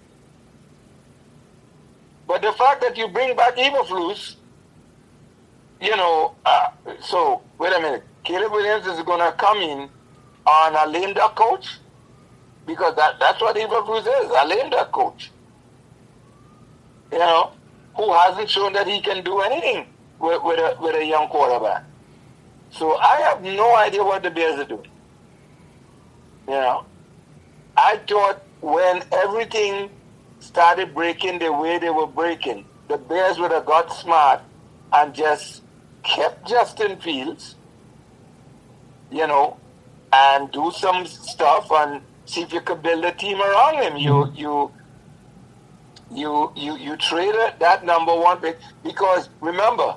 But the fact that you bring back Eberflus, you know, uh, so wait a minute, Caleb Williams is going to come in on a lame duck coach? Because that, that's what Eberflus is, a lame duck coach. You know, who hasn't shown that he can do anything with, with, a, with a young quarterback. So I have no idea what the Bears are doing. You know, I thought when everything started breaking the way they were breaking, the Bears would have got smart and just kept Justin Fields, you know, and do some stuff and see if you could build a team around him. You you you you you traded that number one pick because remember,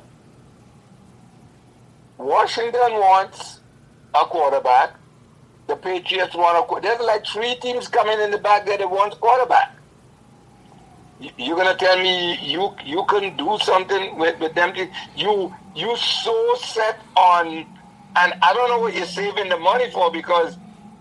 Washington wants a quarterback. The Patriots want a quarterback. There's like three teams coming in the back there that want a quarterback. You're gonna tell me you you can do something with, with them? You you so set on, and I don't know what you're saving the money for because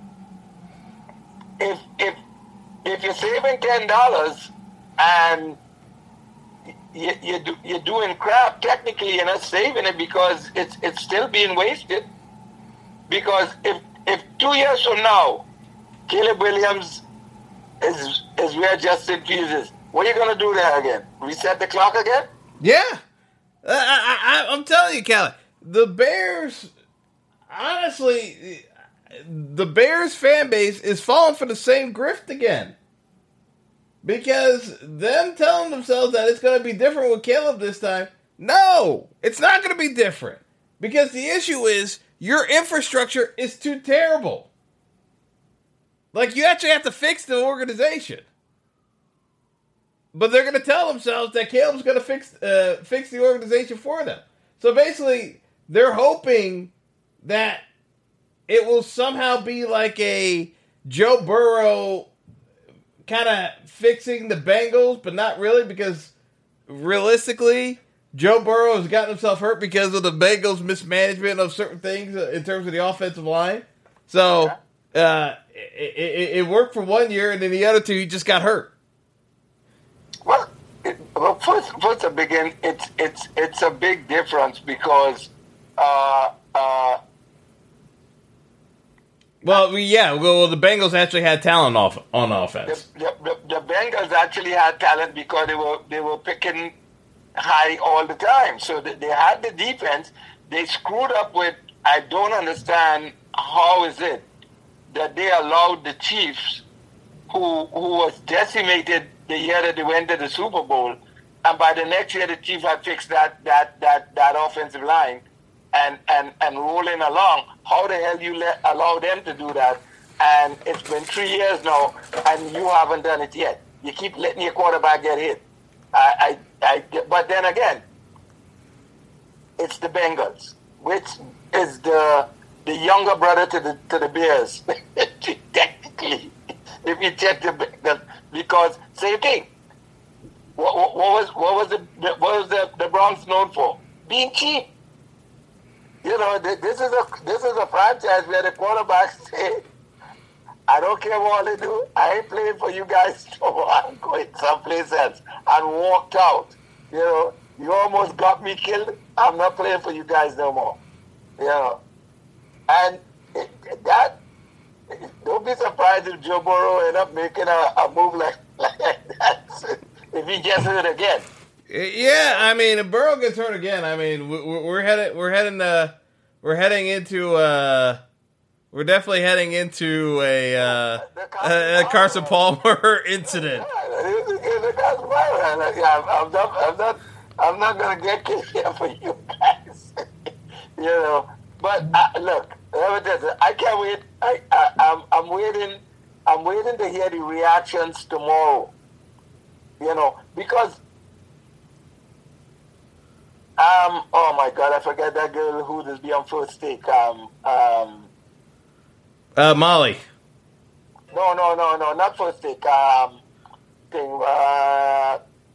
if if if you're saving ten dollars and you, you do, you're doing crap, technically you're not saving it because it's it's still being wasted. Because if if two years from now, Caleb Williams is is where Justin Fields is. What are you going to do there again? Reset the clock again? Yeah. I, I, I'm telling you, Callie, the Bears, honestly, the Bears fan base is falling for the same grift again. Because them telling themselves that it's going to be different with Caleb this time, no, it's not going to be different. Because the issue is your infrastructure is too terrible. Like, you actually have to fix the organization. But they're going to tell themselves that Caleb's going to fix uh, fix the organization for them. So basically, they're hoping that it will somehow be like a Joe Burrow kind of fixing the Bengals, but not really because realistically, Joe Burrow has gotten himself hurt because of the Bengals' mismanagement of certain things in terms of the offensive line. So uh, it, it, it worked for one year, and then the other two, he just got hurt. Well, it, well, first, first to begin, it's it's it's a big difference because, uh, uh, well, yeah, well, the Bengals actually had talent off on offense. The, the, the Bengals actually had talent because they were they were picking high all the time. So they, they had the defense. They screwed up with. I don't understand how is it that they allowed the Chiefs, who who was decimated the year that they went to the Super Bowl, and by the next year the Chiefs had fixed that that that, that offensive line and, and, and rolling along. How the hell you let allow them to do that? And it's been three years now, and you haven't done it yet. You keep letting your quarterback get hit. I, I, I but then again, it's the Bengals, which is the the younger brother to the to the Bears, technically. If you check the Bengals, because same thing. What, what, what was what was the what was the, the Browns known for? Being cheap. You know, this is a this is a franchise where the quarterbacks say, "I don't care what they do. I ain't playing for you guys. So I'm going someplace else," and walked out. You know, you almost got me killed. I'm not playing for you guys no more. You know, and it, it, that. Don't be surprised if Joe Burrow end up making a, a move like, like that if he gets hurt again. Yeah, I mean, if Burrow gets hurt again, I mean, we're, we're headed, we're heading, uh, we're heading into, uh, we're definitely heading into a, uh, Carson a, a Carson Palmer incident. Yeah, Carson Palmer. Yeah, I'm not, I'm not, I'm not gonna get killed here for you guys. You know, but uh, look, I can't wait. I, I I'm I'm waiting. I'm waiting to hear the reactions tomorrow. You know, because um oh my God, I forget that girl who does be on First Take. Um um uh Molly. No, no, no, no, not First Take. Um thing uh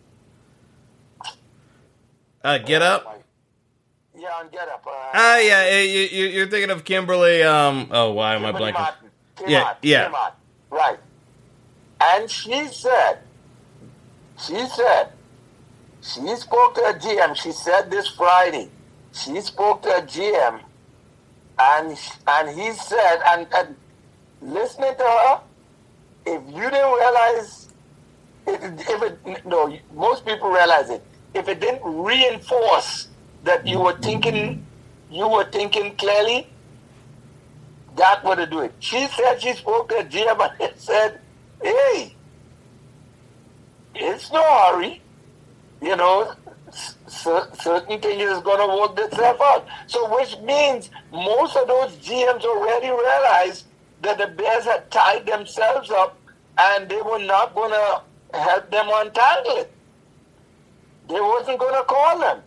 Uh Get Up? Oh yeah, on Get Up. Ah, uh, yeah, you, you, you're thinking of Kimberly, um oh why am Kimberly I blanking? Martin. Kim Yeah, Martin, yeah. Kim Martin. Right. And she said She said, she spoke to a G M, she said this Friday, she spoke to a G M, and and he said, and, and listening to her, if you didn't realize, if, if it, no, most people realize it, if it didn't reinforce that you were thinking, you were thinking clearly, that would do it. She said she spoke to a G M and he said, hey, it's no hurry. You know, c- certain things is going to work themselves out. So which means most of those G Ms already realized that the Bears had tied themselves up and they were not going to help them untangle it. They wasn't going to call them.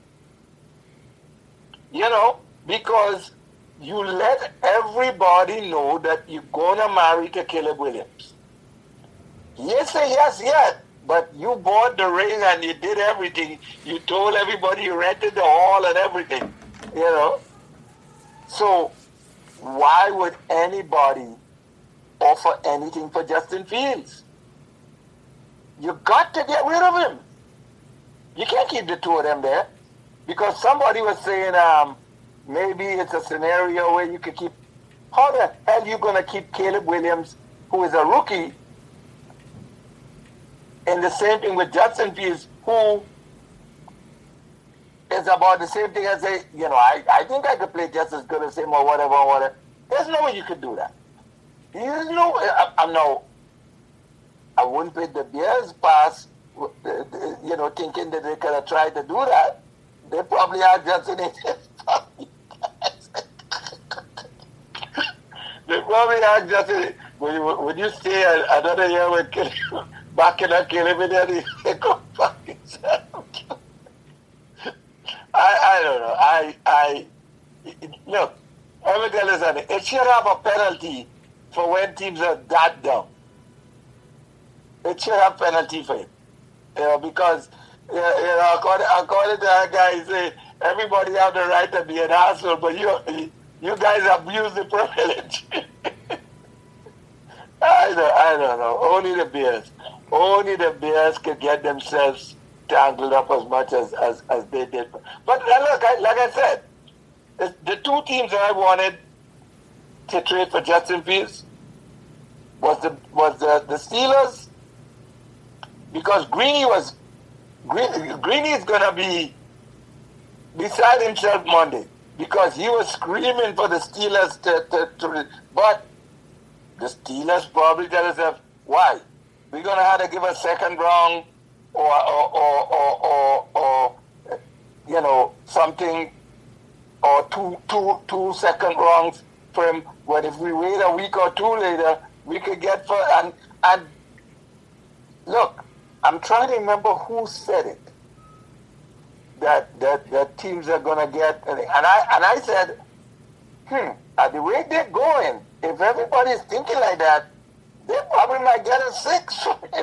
You know, because you let everybody know that you're going to marry to Caleb Williams. Yes, say yes, yes. But you bought the ring and you did everything. You told everybody you rented the hall and everything, you know. So why would anybody offer anything for Justin Fields? You got to get rid of him. You can't keep the two of them there. Because somebody was saying um, maybe it's a scenario where you could keep, how the hell are you going to keep Caleb Williams, who is a rookie, and the same thing with Justin Fields, who is about the same thing as say, you know, I, I think I could play just as good as him or whatever, or whatever. There's no way you could do that. There's no way. I, I know. I wouldn't put the Bears past, you know, thinking that they could have tried to do that. They probably had Justin. They probably had Justin. When you, when you stay another year with Caleb, back in that Caleb, and they go back himself. I, I don't know. I, I, look, let me tell you something. It should have a penalty for when teams are that dumb. It should have penalty for it. You know, because, you know, according, according to that guy, he say, everybody have the right to be an asshole, but you, you guys abuse the privilege. I don't, I don't know. Only the Bears. Only the Bears could get themselves tangled up as much as, as, as they did. But look, I, like I said, the, the two teams that I wanted to trade for Justin Fields was the was the, the Steelers, because Greeny was Green, Greeny is gonna be beside himself Monday because he was screaming for the Steelers to, to, to but the Steelers probably tell themselves, why? We're gonna have to give a second round or or or or, or, or you know, something, or two two two second rounds for him. But if we wait a week or two later, we could get for and and look, I'm trying to remember who said it. That that that teams are gonna get, and I and I said, hmm, at the way they're going, if everybody's thinking like that, they probably might get a six.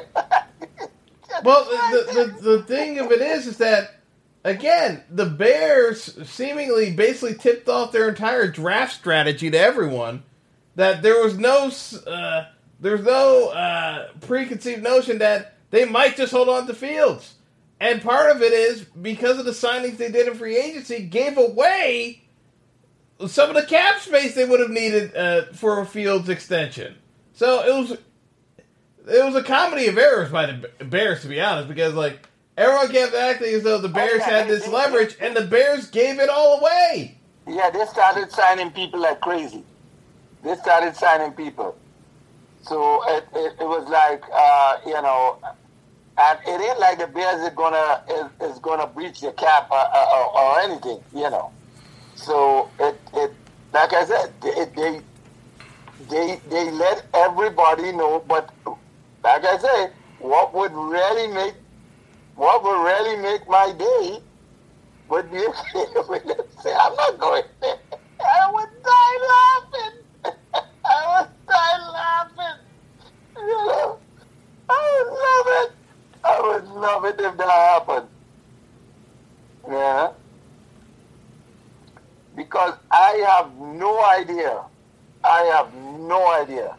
Well, the, the the thing of it is, is that, again, the Bears seemingly basically tipped off their entire draft strategy to everyone. That there was no uh, there's no uh, preconceived notion that they might just hold on to Fields. And part of it is because of the signings they did in free agency, gave away some of the cap space they would have needed uh, for a Fields extension. So it was it was a comedy of errors by the Bears, to be honest, because like everyone kept acting as though the Bears oh, yeah, had this they, leverage, they, and the Bears gave it all away. Yeah, they started signing people like crazy. They started signing people. So it, it, it was like, uh, you know, and it ain't like the Bears is gonna is, is gonna breach the cap or, or, or anything, you know. So it it like I said, it, they they they let everybody know. But like I say, what would really make what would really make my day would be if they would say, "I'm not going there." I would die laughing. I would die laughing. You know, I would love it. I would love it if that happened. Yeah. Because I have no idea. I have no idea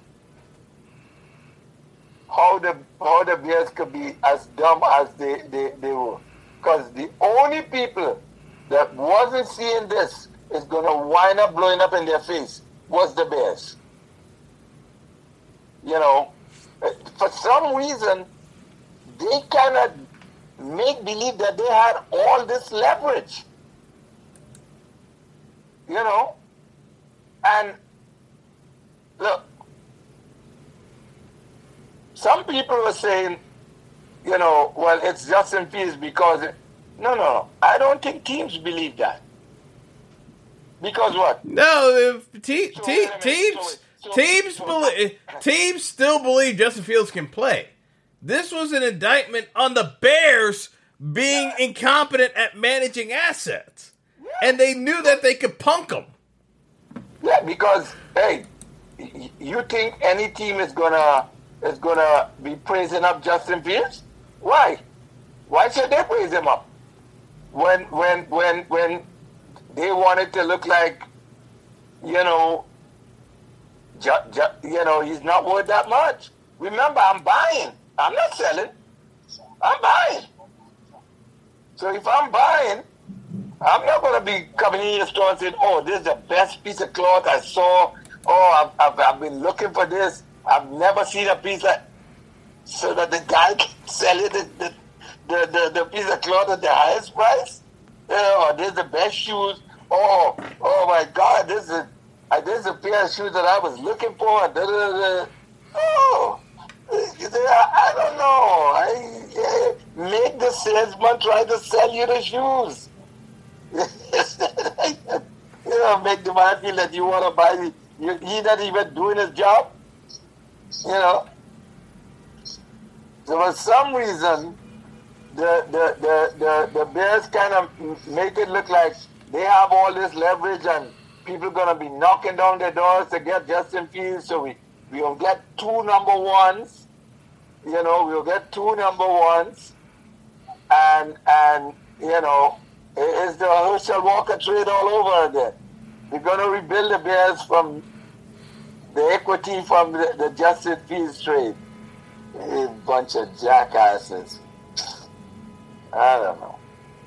how the how the Bears could be as dumb as they, they, they were. Because the only people that wasn't seeing this is going to wind up blowing up in their face was the Bears. You know, for some reason, they cannot make believe that they had all this leverage. You know? And look, some people were saying, you know, well, it's Justin Fields because... It, no, no, no. I don't think teams believe that. Because what? No, te- So, te- wait a minute. teams So- so- teams so- believe teams still believe Justin Fields can play. This was an indictment on the Bears being incompetent at managing assets, and they knew that they could punk them. Yeah, because hey, y- you think any team is gonna is gonna be praising up Justin Fields? Why? Why should they praise him up? When when when when they wanted to look like, you know, ju- ju- you know, he's not worth that much. Remember, I'm buying. I'm not selling. I'm buying. So if I'm buying, I'm not going to be coming in your store and saying, "Oh, this is the best piece of cloth I saw. Oh, I've, I've, I've been looking for this. I've never seen a piece of..." So that the guy can sell it, the, the, the, the, the piece of cloth at the highest price. Oh, this is the best shoes. Oh, oh my God, this is uh, this is a pair of shoes that I was looking for. Da, da, da. Oh, I, I don't know. I, yeah, make the salesman try to sell you the shoes. You know, make the man feel that you want to buy the, you, he not even doing his job. You know. So for some reason, the the, the, the, the Bears kind of make it look like they have all this leverage and people going to be knocking down their doors to get Justin Fields. So we, we'll get two number ones. You know, we'll get two number ones. And, and you know, it's the Herschel Walker trade all over again. We're going to rebuild the Bears from the equity from the, the Justin Fields trade. A bunch of jackasses. I don't know.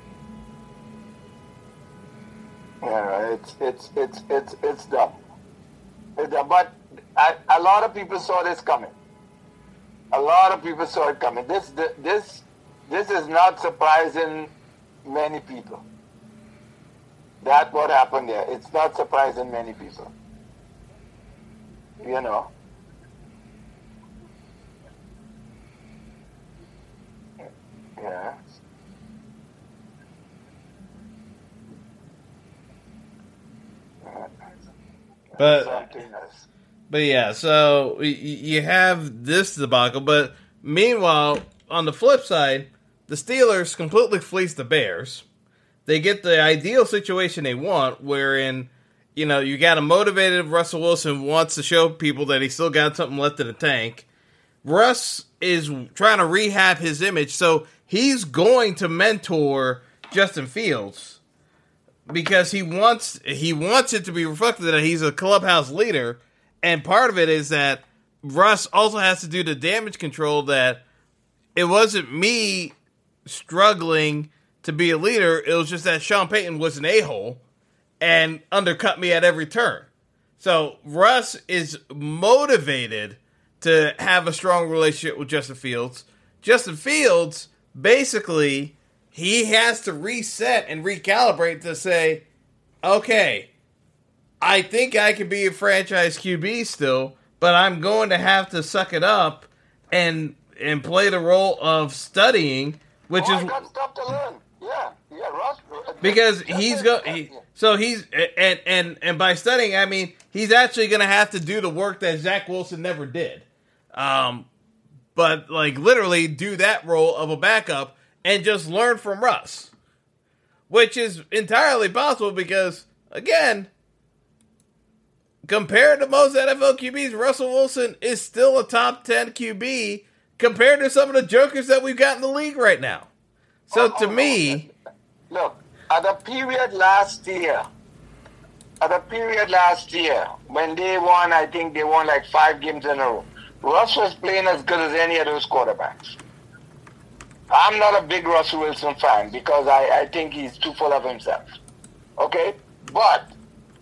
You know, it's it's it's it's it's dumb. It's dumb. But I, a lot of people saw this coming. A lot of people saw it coming. This this this is not surprising many people. That's what happened there. It's not surprising many people. You know. Yeah. But Something else. but yeah, so y- y- you have this debacle. But meanwhile, on the flip side, the Steelers completely fleece the Bears. They get the ideal situation they want, wherein, you know, you got a motivated Russell Wilson who wants to show people that he still got something left in the tank. Russ is trying to rehab his image, so he's going to mentor Justin Fields because he wants he wants it to be reflected that he's a clubhouse leader, and part of it is that Russ also has to do the damage control that it wasn't me struggling to be a leader, it was just that Sean Payton was an a-hole and undercut me at every turn. So Russ is motivated to have a strong relationship with Justin Fields. Justin Fields, basically, he has to reset and recalibrate to say, okay, I think I can be a franchise Q B still, but I'm going to have to suck it up and and play the role of studying, which oh, is I got stuff to learn. Yeah, Yeah, yeah, Russ. Because he's go he, so he's and and and by studying, I mean he's actually going to have to do the work that Zach Wilson never did, um, but like literally do that role of a backup and just learn from Russ, which is entirely possible because again, compared to most N F L Q Bs, Russell Wilson is still a top ten Q B compared to some of the jokers that we've got in the league right now. So oh, to oh, me. Look, at the period last year, at the period last year, when they won, I think they won like five games in a row. Russ was playing as good as any of those quarterbacks. I'm not a big Russell Wilson fan because I, I think he's too full of himself. Okay? But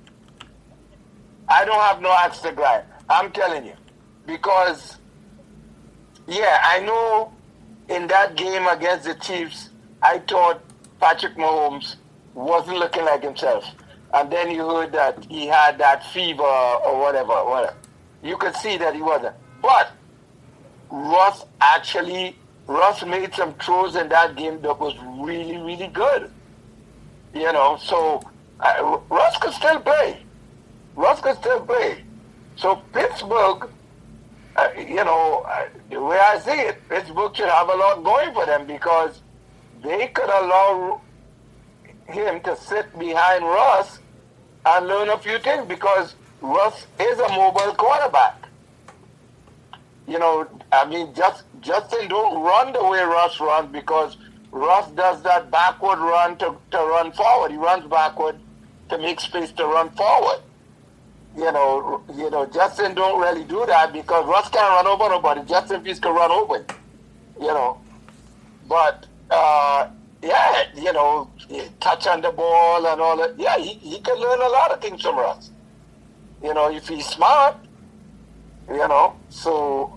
I don't have no axe to grind. I'm telling you. Because, yeah, I know in that game against the Chiefs, I thought Patrick Mahomes wasn't looking like himself. And then you heard that he had that fever or whatever, whatever. You could see that he wasn't. But Russ actually, Russ made some throws in that game that was really, really good. You know, so uh, Russ could still play. Russ could still play. So Pittsburgh, uh, you know, uh, the way I see it, Pittsburgh should have a lot going for them because they could allow him to sit behind Russ and learn a few things because Russ is a mobile quarterback. You know, I mean, just Justin don't run the way Russ runs because Russ does that backward run to, to run forward. He runs backward to make space to run forward. You know, you know, Justin don't really do that because Russ can't run over nobody. Justin Fields can run over him. You know, but uh, yeah, you know, touch on the ball and all that. Yeah, he, he can learn a lot of things from Russ. You know, if he's smart. You know, so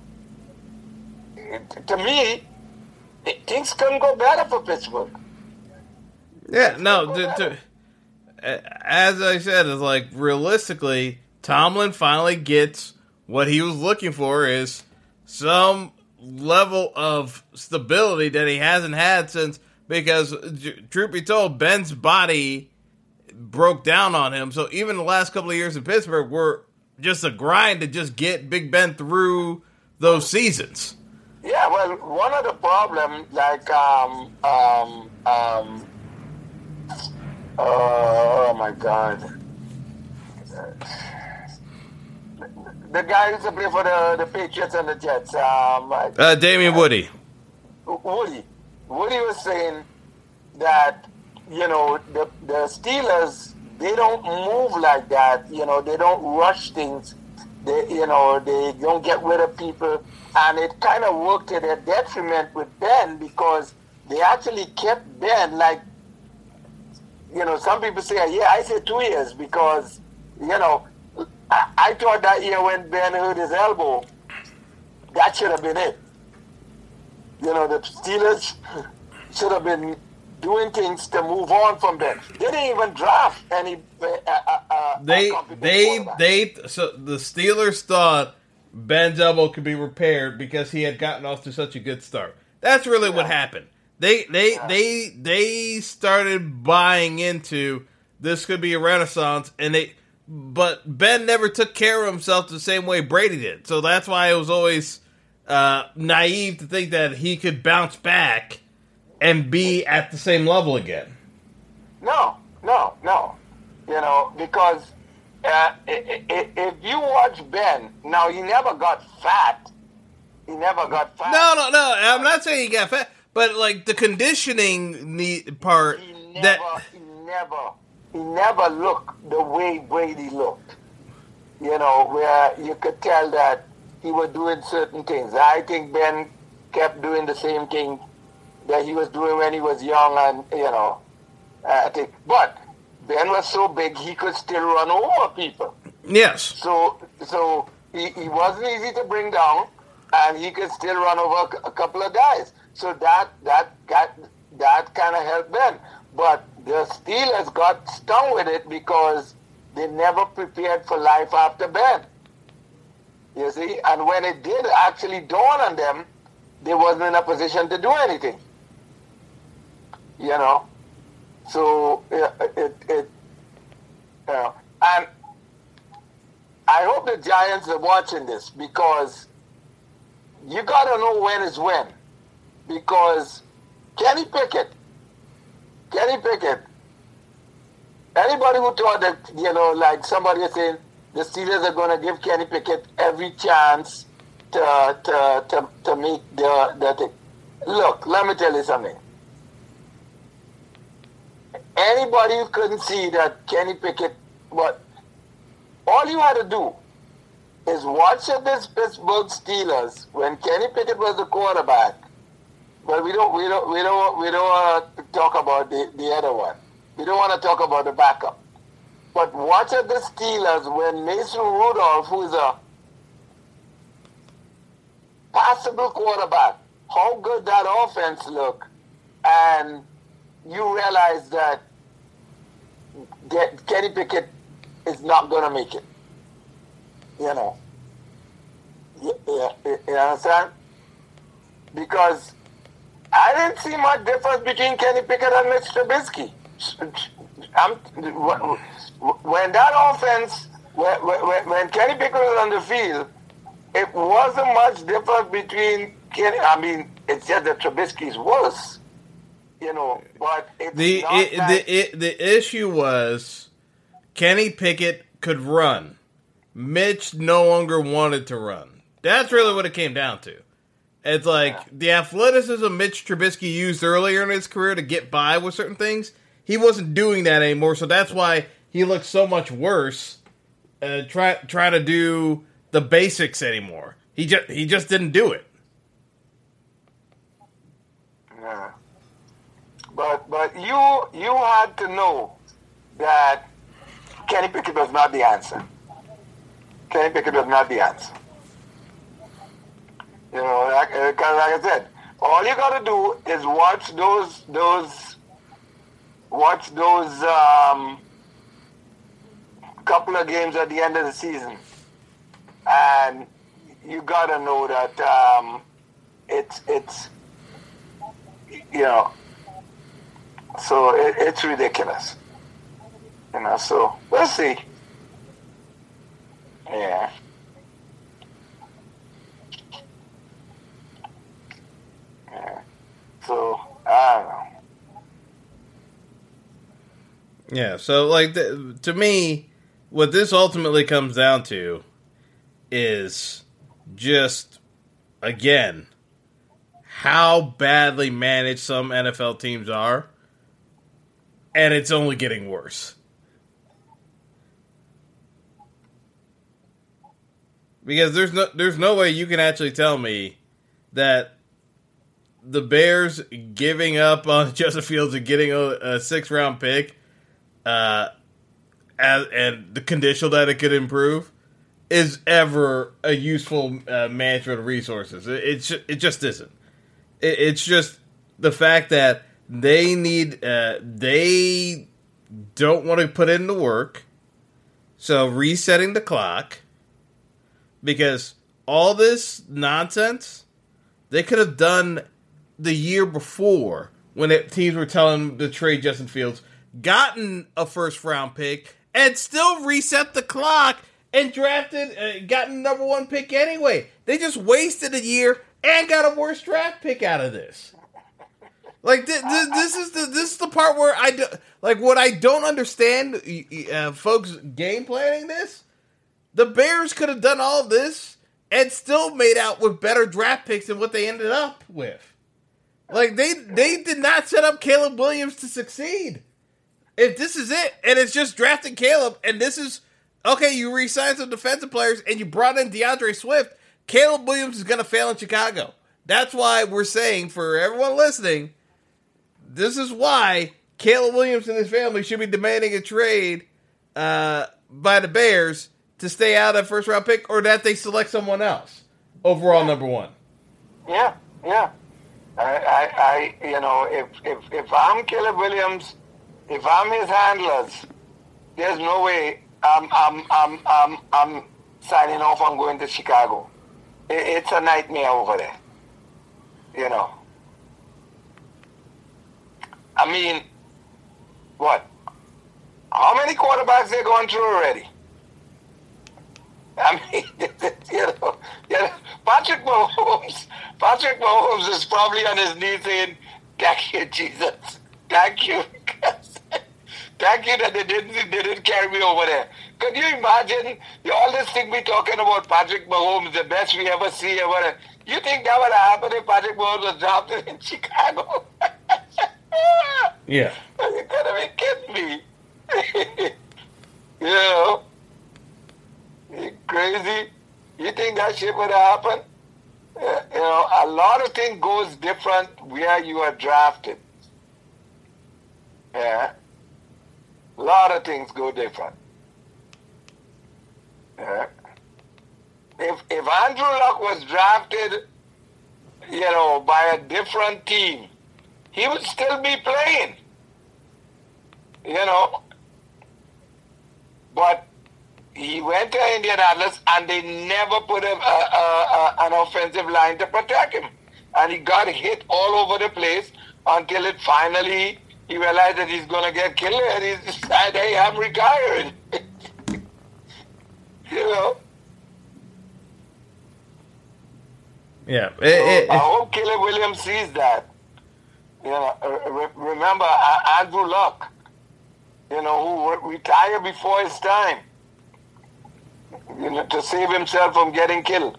to me, things can go better for Pittsburgh. Yeah, no, to, to, as I said, it's like realistically, Tomlin finally gets what he was looking for is some level of stability that he hasn't had since, because truth be told, Ben's body broke down on him. So even the last couple of years in Pittsburgh were just a grind to just get Big Ben through those seasons. Yeah, well, one of the problems, like, um, um, um, oh my God, the guy who used to play for the, the Patriots and the Jets, um, uh, Damian Woody. Woody, Woody was saying that, you know, the the Steelers, they don't move like that. You know, they don't rush things. They, you know, they don't get rid of people. And it kind of worked to their detriment with Ben because they actually kept Ben like, you know, some people say, yeah, I say two years because, you know, I, I thought that year when Ben hurt his elbow, that should have been it. You know, the Steelers should have been doing things to move on from Ben. They didn't even draft any. Uh, uh, uh, they they they so the Steelers thought Ben's elbow could be repaired because he had gotten off to such a good start. That's really yeah. what happened. They they yeah. they they started buying into this could be a renaissance, and they but Ben never took care of himself the same way Brady did. So that's why it was always uh, naive to think that he could bounce back and be at the same level again. No, no, no. You know, because uh, if you watch Ben, now he never got fat. He never got fat. No, no, no. I'm not saying he got fat, but like the conditioning need part he never, that he never, he never looked the way Brady looked. You know, where you could tell that he was doing certain things. I think Ben kept doing the same thing that he was doing when he was young, and you know, I think. But Ben was so big he could still run over people. Yes. So, so he, he wasn't easy to bring down, and he could still run over a couple of guys. So that that got that kind of helped Ben. But the Steelers got stung with it because they never prepared for life after Ben. You see, and when it did actually dawn on them, they wasn't in a position to do anything. You know, So it, it, it you know, and I hope the Giants are watching this, because you got to know when is when. Because Kenny Pickett, Kenny Pickett, anybody who thought that, you know, like somebody is saying the Steelers are going to give Kenny Pickett every chance to to to, to make the, the thing. Look, let me tell you something. Anybody who couldn't see that Kenny Pickett, what, all you had to do is watch this Pittsburgh Steelers when Kenny Pickett was the quarterback. But we don't, we don't, we don't, we don't want to talk about the, the other one. We don't want to talk about the backup. But watch at the Steelers when Mason Rudolph, who is a passable quarterback, how good that offense look, and you realize that Kenny Pickett is not going to make it. You know. You, you, you understand? Because I didn't see much difference between Kenny Pickett and Mitch Trubisky. I'm, when that offense, when, when, when Kenny Pickett was on the field, it wasn't much difference between Kenny. I mean, it's just that Trubisky's worse, you know. But it's the not it, that, the it, the issue was Kenny Pickett could run. Mitch no longer wanted to run. That's really what it came down to. It's like yeah. the athleticism Mitch Trubisky used earlier in his career to get by with certain things, he wasn't doing that anymore, so that's why he looked so much worse uh, try, trying to do the basics anymore. He just he just didn't do it. Yeah. But but you you had to know that Kenny Pickett was not the answer. Kenny Pickett was not the answer. You know, like, like I said, all you got to do is watch those those watch those um, couple of games at the end of the season, and you got to know that um, it's it's you know, so it, it's ridiculous. You know, so we'll see. Yeah. Yeah. So, I don't know. Yeah, so, like, the, to me, what this ultimately comes down to is just, again, how badly managed some N F L teams are, and it's only getting worse. Because there's no there's no way you can actually tell me that the Bears giving up on Justin Fields and getting a, a sixth round pick, uh, as, and the condition that it could improve, is ever a useful uh, management of resources. It it's, it just isn't. It, it's just the fact that they need uh, they don't want to put in the work, so resetting the clock. Because all this nonsense, they could have done the year before when it, teams were telling them to trade Justin Fields, gotten a first-round pick, and still reset the clock and drafted, uh, gotten number one pick anyway. They just wasted a year and got a worse draft pick out of this. Like, th- th- this is the this is the part where I do, like what I don't understand, uh, folks game planning this. The Bears could have done all of this and still made out with better draft picks than what they ended up with. Like, they they did not set up Caleb Williams to succeed. If this is it, and it's just drafting Caleb, and this is, okay, you re-signed some defensive players, and you brought in DeAndre Swift, Caleb Williams is going to fail in Chicago. That's why we're saying, for everyone listening, this is why Caleb Williams and his family should be demanding a trade uh, by the Bears to stay out of that first round pick, or that they select someone else overall yeah. number one. Yeah, yeah. I, I, I, you know, if if if I'm Caleb Williams, if I'm his handlers, there's no way I'm I'm I'm I'm I'm signing off on going to Chicago. It, it's a nightmare over there. You know. I mean, what? How many quarterbacks they're going through already? I mean, you know, you know, Patrick Mahomes, Patrick Mahomes is probably on his knees saying, "Thank you, Jesus. Thank you, thank you that they didn't they didn't carry me over there." Could you imagine all this thing we talking about Patrick Mahomes, the best we ever see ever? You think that would happen if Patrick Mahomes was drafted in Chicago? Yeah. You gotta be kidding me. You know? You crazy? You think that shit would happen? Uh, you know, a lot of things goes different where you are drafted. Yeah. A lot of things go different. Yeah. If if Andrew Luck was drafted, you know, by a different team, he would still be playing. You know. But he went to Indianapolis and they never put him, uh, uh, uh, an offensive line to protect him. And he got hit all over the place until it finally, he realized that he's going to get killed and he decided, hey, I'm retired. You know? Yeah. So it, it, I hope Caleb Williams sees that. You know, re- remember uh, Andrew Luck, you know, who retired before his time, you know, to save himself from getting killed.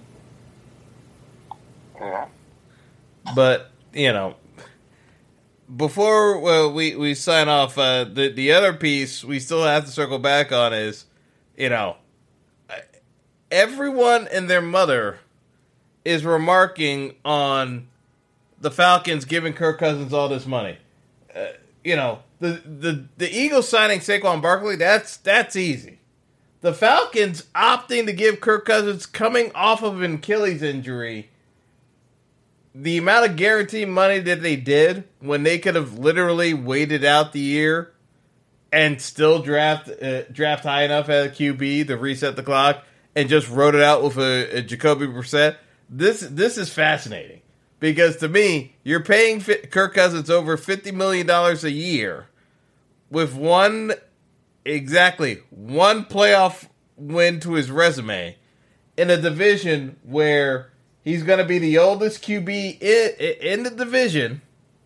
Yeah. But, you know, before well, we, we sign off, uh, the, the other piece we still have to circle back on is, you know, everyone and their mother is remarking on the Falcons giving Kirk Cousins all this money. Uh, you know, the, the, the Eagles signing Saquon Barkley, that's that's easy. The Falcons opting to give Kirk Cousins, coming off of an Achilles injury, the amount of guaranteed money that they did when they could have literally waited out the year and still draft uh, draft high enough at a Q B to reset the clock and just wrote it out with a, a Jacoby Brissett. This this is fascinating because to me, you're paying Kirk Cousins over fifty million dollars a year with one, exactly, one playoff win to his resume in a division where he's going to be the oldest Q B in, in the division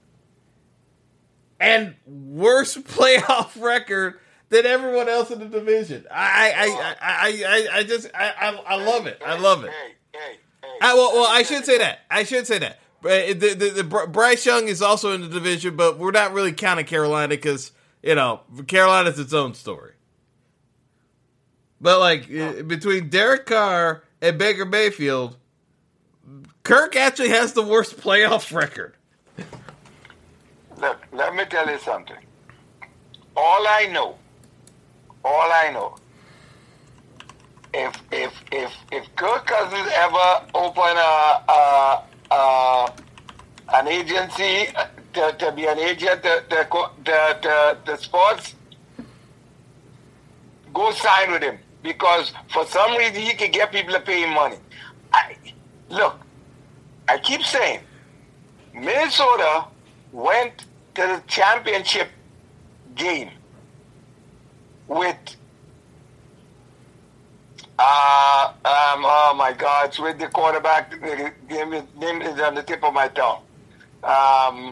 and worst playoff record than everyone else in the division. I I I I, I just I, I I love it. I love it. I, well, well, I should say that. I should say that. The, the, the, Bryce Young is also in the division, but we're not really counting Carolina because, you know, Carolina's its own story. But, like, oh. between Derek Carr and Baker Mayfield, Kirk actually has the worst playoff record. Look, let me tell you something. All I know, all I know, if if if if Kirk Cousins ever open a, a, a an agency to, to be an agent to to, to, to to sports, go sign with him because for some reason he can get people to pay him money. I, look, I keep saying, Minnesota went to the championship game with Uh, um, oh my God, it's with the quarterback. The name is, name is on the tip of my tongue. Um,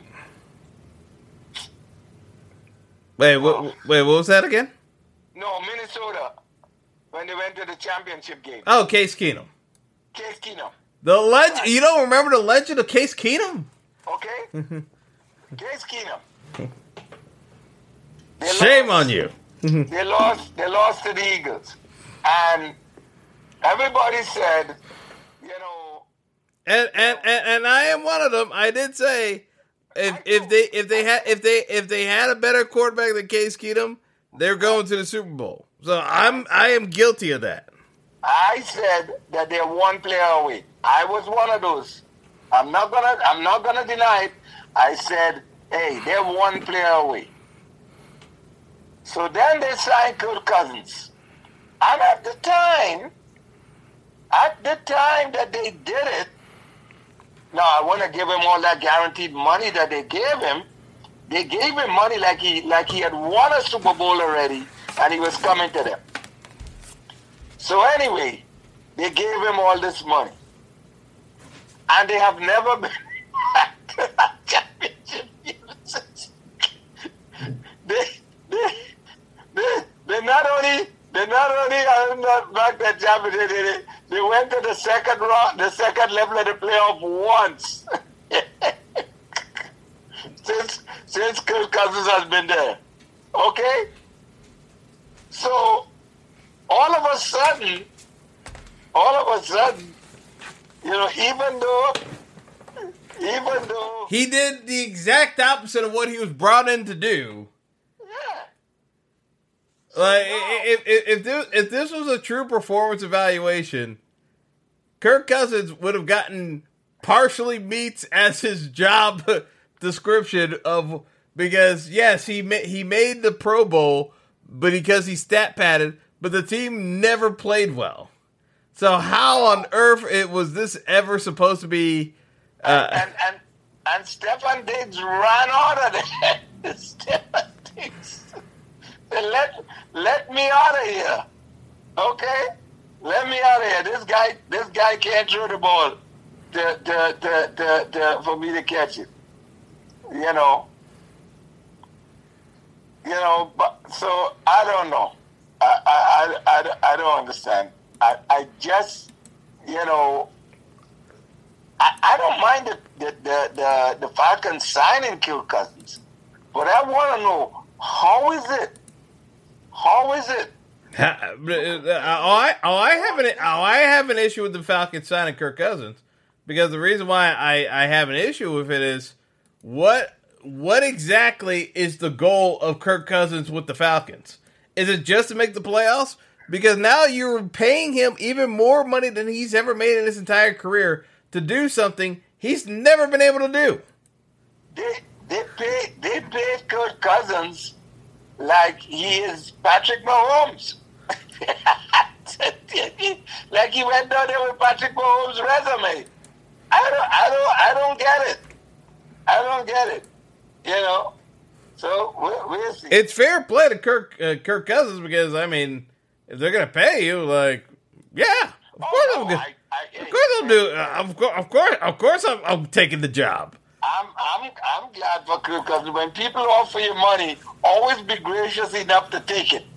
wait, what, wait, what was that again? No, Minnesota, when they went to the championship game. Oh, Case Keenum. Case Keenum. The legend. Right. You don't remember the legend of Case Keenum? Okay. Case Keenum. They Shame lost, on you. they lost. They lost to the Eagles, and everybody said, you know, and and, and and I am one of them. I did say if if they if they had if they if they had a better quarterback than Case Keenum, they're going to the Super Bowl. So I'm I am guilty of that. I said that they're one player away. I was one of those. I'm not gonna I'm not gonna deny it. I said, hey, they're one player away. So then they signed Kirk Cousins. And at the time, at the time that they did it, now I want to give him all that guaranteed money that they gave him, They gave him money like he like he had won a Super Bowl already, and he was coming to them. So anyway, they gave him all this money, and they have never been back to that championship. they, they, they, they not only they not only are not back to that championship, they, they went to the second round, the second level of the playoff once. Since since Kirk Cousins has been there, okay. So all of a sudden, all of a sudden, you know, even though, even though he did the exact opposite of what he was brought in to do. Yeah. Like So, if if if this, if this was a true performance evaluation, Kirk Cousins would have gotten partially meets as his job description of, because yes, he ma- he made the Pro Bowl, but because he stat padded, but the team never played well. So how on earth it was this ever supposed to be? Uh, and and and Stefan Diggs ran out of there. Stefan Diggs said, let let me out of here, okay? Let me out of here. This guy this guy can't throw the ball to, to, to, to, to, for me to catch it. You know, you know, but so I don't know. I I, I, I, I don't understand. I, I just, you know, I, I don't mind the the, the, the the Falcons signing Kirk Cousins, but I want to know, how is it? How is it? oh, I oh I have an oh I have an issue with the Falcons signing Kirk Cousins, because the reason why I, I have an issue with it is, What what exactly is the goal of Kirk Cousins with the Falcons? Is it just to make the playoffs? Because now you're paying him even more money than he's ever made in his entire career to do something he's never been able to do. They they pay they paid Kirk Cousins like he is Patrick Mahomes. Like he went down there with Patrick Mahomes' resume. I don't I don't I don't get it. I don't get it, you know. So we'll, we'll see. It's fair play to Kirk uh, Kirk Cousins, because I mean, if they're gonna pay you, like, yeah, of Oh, course no, I'm gonna, I- I- of course I'm do, uh, of course, of course, of course I'm, I'm taking the job. I'm I'm I'm glad for Kirk Cousins. When people offer you money, always be gracious enough to take it.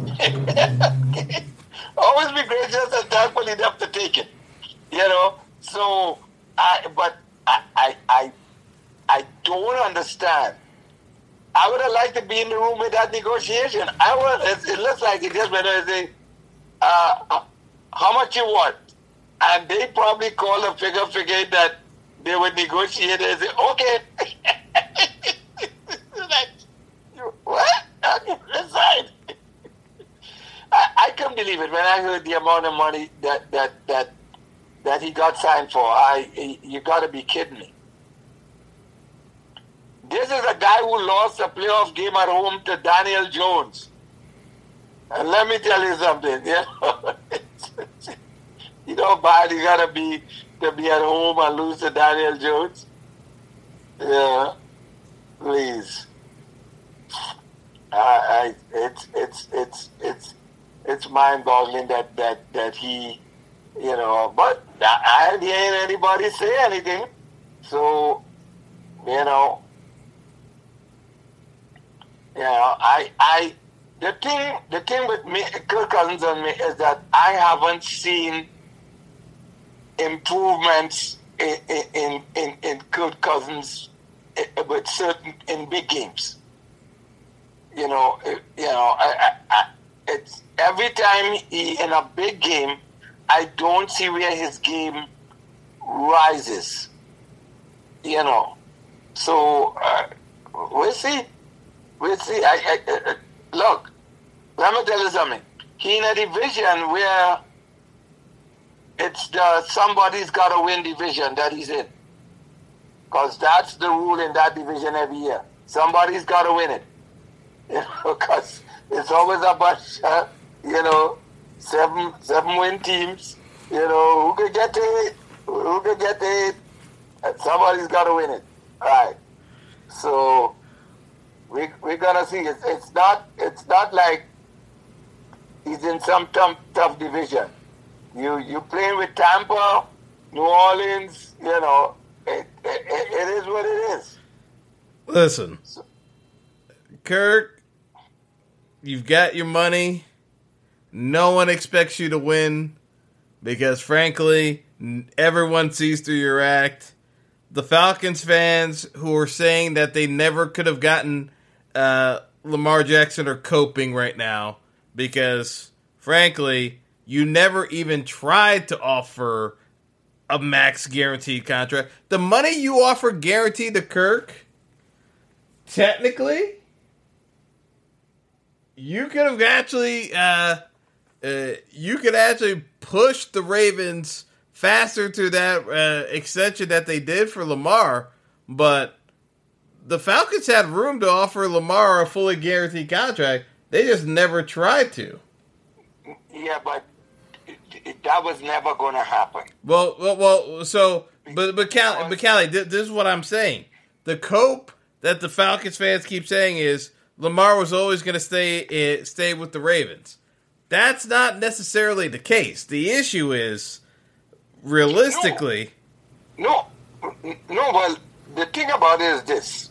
Always be gracious and thankful enough to take it. You know. So I, but I I. I I don't understand. I would have liked to be in the room with that negotiation. I would. It looks like it just went and say, uh, "How much you want?" And they probably called a figure, figured that they would negotiate and say, "Okay." Like, what? Decide. I, I couldn't believe it when I heard the amount of money that that that that he got signed for. I, you got to be kidding me. This is a guy who lost a playoff game at home to Daniel Jones. And let me tell you something, you know, you know how bad you gotta be to be at home and lose to Daniel Jones? Yeah, please. I, I it's it's it's it's it's mind-boggling that that that he, you know. But I didn't hear anybody say anything, so you know. You know, I, I, the thing, the thing with me, Kirk Cousins and me, is that I haven't seen improvements in in in, in Kirk Cousins with certain in big games. You know, you know, I, I, I, it's every time he in a big game, I don't see where his game rises. You know, so uh, we'll see. We'll see. I, I, I, look, let me tell you something. He in a division where it's the somebody's got to win division that he's in. Because that's the rule in that division every year. Somebody's got to win it. You know, because it's always a bunch of, you know, seven seven win teams. You know, who could get to it? Who could get to it? And somebody's got to win it. All right. So, We we're gonna see. It's it's not it's not like he's in some tough tough division. You you playing with Tampa, New Orleans. You know, it it, it is what it is. Listen, Kirk, you've got your money. No one expects you to win because, frankly, everyone sees through your act. The Falcons fans who are saying that they never could have gotten uh, Lamar Jackson are coping right now because, frankly, you never even tried to offer a max guaranteed contract. The money you offer guaranteed to Kirk, technically, you could have actually, uh, uh, you could actually push the Ravens faster to that uh, extension that they did for Lamar, but the Falcons had room to offer Lamar a fully guaranteed contract. They just never tried to. Yeah, but it, it, that was never going to happen. Well, well, well. So, but but Callie, but Callie, this, this is what I'm saying. The cope that the Falcons fans keep saying is Lamar was always going to stay stay with the Ravens. That's not necessarily the case. The issue is, realistically... No, no, no well, the thing about it is this.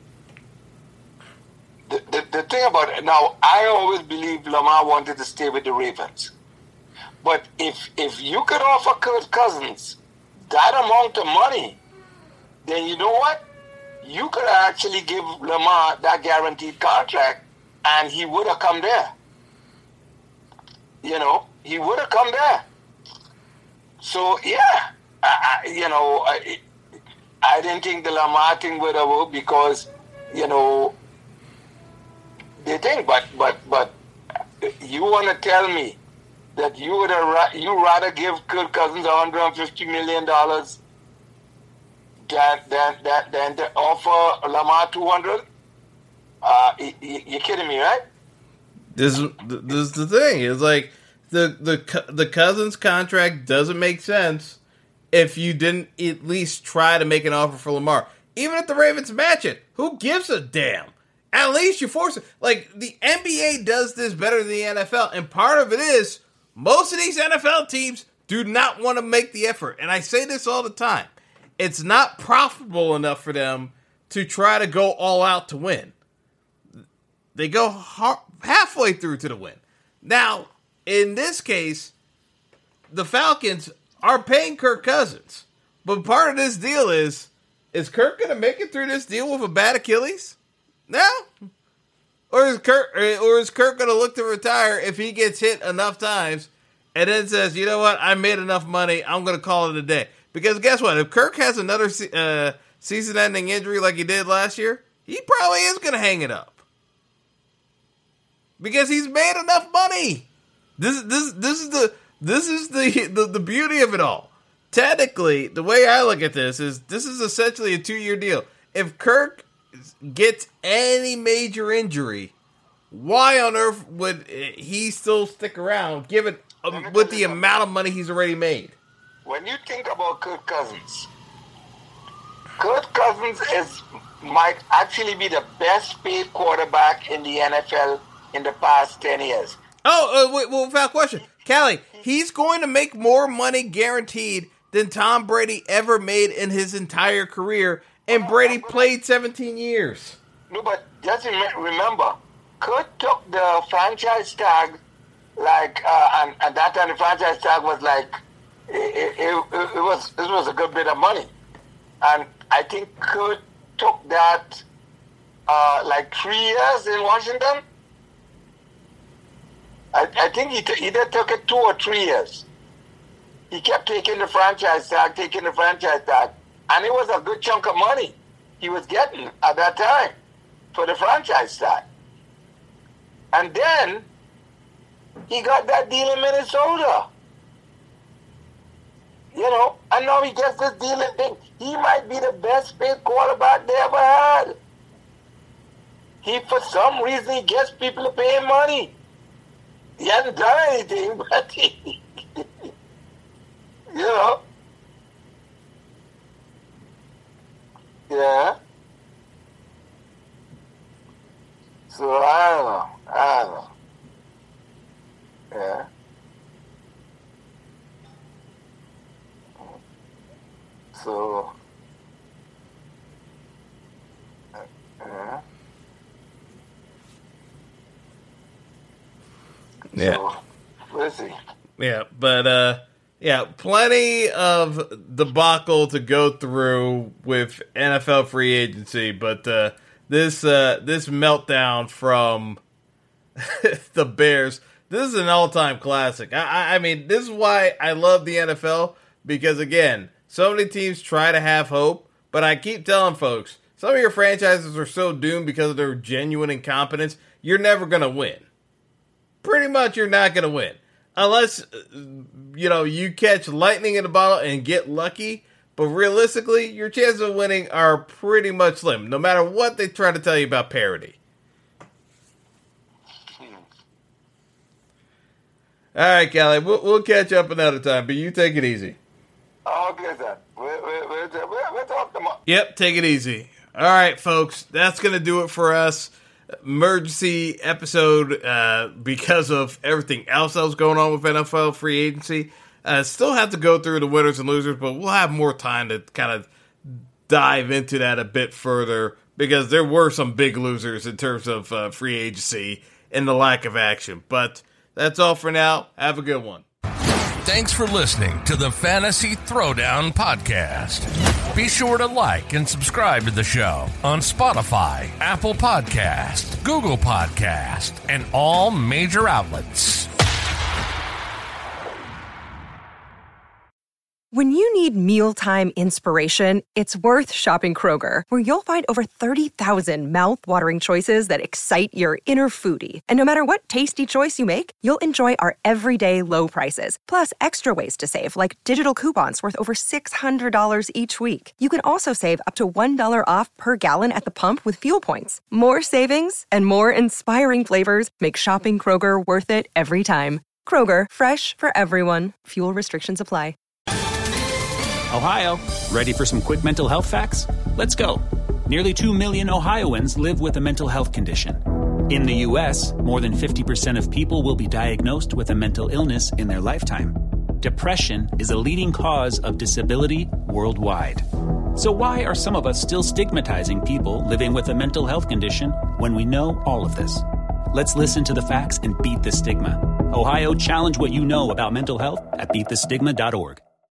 The, the, the thing about it, now, I always believed Lamar wanted to stay with the Ravens. But if if you could offer Kirk Cousins that amount of money, then you know what? You could actually give Lamar that guaranteed contract, and he would have come there. You know, he would have come there. So, yeah, I, I, you know, I, I didn't think the Lamar thing would have worked because, you know, they think, but, but, but you want to tell me that you would have, you rather give Kirk Cousins one hundred fifty million dollars than, than, than, than to offer Lamar two hundred? Uh, you, you're kidding me, right? This, this is the thing. It's like the, the the Cousins contract doesn't make sense if you didn't at least try to make an offer for Lamar. Even if the Ravens match it, who gives a damn? At least you force it. Like, the N B A does this better than the N F L, and part of it is most of these N F L teams do not want to make the effort. And I say this all the time. It's not profitable enough for them to try to go all out to win. They go ha- halfway through to the win. Now, in this case, the Falcons are paying Kirk Cousins. But part of this deal is, is Kirk going to make it through this deal with a bad Achilles? No? Or is Kirk, or is Kirk going to look to retire if he gets hit enough times and then says, you know what, I made enough money, I'm going to call it a day? Because guess what? If Kirk has another uh, season-ending injury like he did last year, he probably is going to hang it up. Because he's made enough money. This this this is the this is the, the the beauty of it all. Technically, the way I look at this is this is essentially a two-year deal. If Kirk gets any major injury, why on earth would he still stick around given um, with the amount of money he's already made? When you think about Kirk Cousins, Kirk Cousins is might actually be the best paid quarterback in the N F L in the past ten years. Oh, uh, wait, well, without question. Callie, he's going to make more money guaranteed than Tom Brady ever made in his entire career, and Brady played seventeen years. No, but just remember, Kirk took the franchise tag, like, uh, and at that time the franchise tag was like, it, it, it, it was it was a good bit of money. And I think Kirk took that uh, like three years in Washington. I, I think he t- either took it two or three years. He kept taking the franchise tag, taking the franchise tag. And it was a good chunk of money he was getting at that time for the franchise tag. And then he got that deal in Minnesota. You know, and now he gets this deal and thing. He might be the best paid quarterback they ever had. He, for some reason, he gets people to pay him money. He hasn't done anything, but he, you know. Yeah. So I don't know. I don't know. Yeah. So, uh, yeah. Yeah. So, we'll see. Yeah, but uh, yeah, plenty of debacle to go through with N F L free agency, but uh, this uh, this meltdown from the Bears, this is an all-time classic. I, I, I mean, this is why I love the N F L, because again, so many teams try to have hope, but I keep telling folks, some of your franchises are so doomed because of their genuine incompetence, you're never going to win. Pretty much you're not going to win. Unless, you know, you catch lightning in a bottle and get lucky. But realistically, your chances of winning are pretty much slim, no matter what they try to tell you about parity. All right, Callie, we'll, we'll catch up another time, but you take it easy. Okay, sir. We'll, we'll, we'll, we'll, we'll talk tomorrow. Yep, take it easy. All right, folks, that's going to do it for us. Emergency episode uh, because of everything else that was going on with N F L free agency. Uh, still have to go through the winners and losers, but we'll have more time to kind of dive into that a bit further, because there were some big losers in terms of uh, free agency and the lack of action. But that's all for now. Have a good one. Thanks for listening to the Fantasy Throwdown Podcast. Be sure to like and subscribe to the show on Spotify, Apple Podcast, Google Podcast, and all major outlets. When you need mealtime inspiration, it's worth shopping Kroger, where you'll find over thirty thousand mouth-watering choices that excite your inner foodie. And no matter what tasty choice you make, you'll enjoy our everyday low prices, plus extra ways to save, like digital coupons worth over six hundred dollars each week. You can also save up to one dollar off per gallon at the pump with fuel points. More savings and more inspiring flavors make shopping Kroger worth it every time. Kroger, fresh for everyone. Fuel restrictions apply. Ohio, ready for some quick mental health facts? Let's go. Nearly two million Ohioans live with a mental health condition. In the U S, more than fifty percent of people will be diagnosed with a mental illness in their lifetime. Depression is a leading cause of disability worldwide. So why are some of us still stigmatizing people living with a mental health condition when we know all of this? Let's listen to the facts and beat the stigma. Ohio, challenge what you know about mental health at beat the stigma dot org.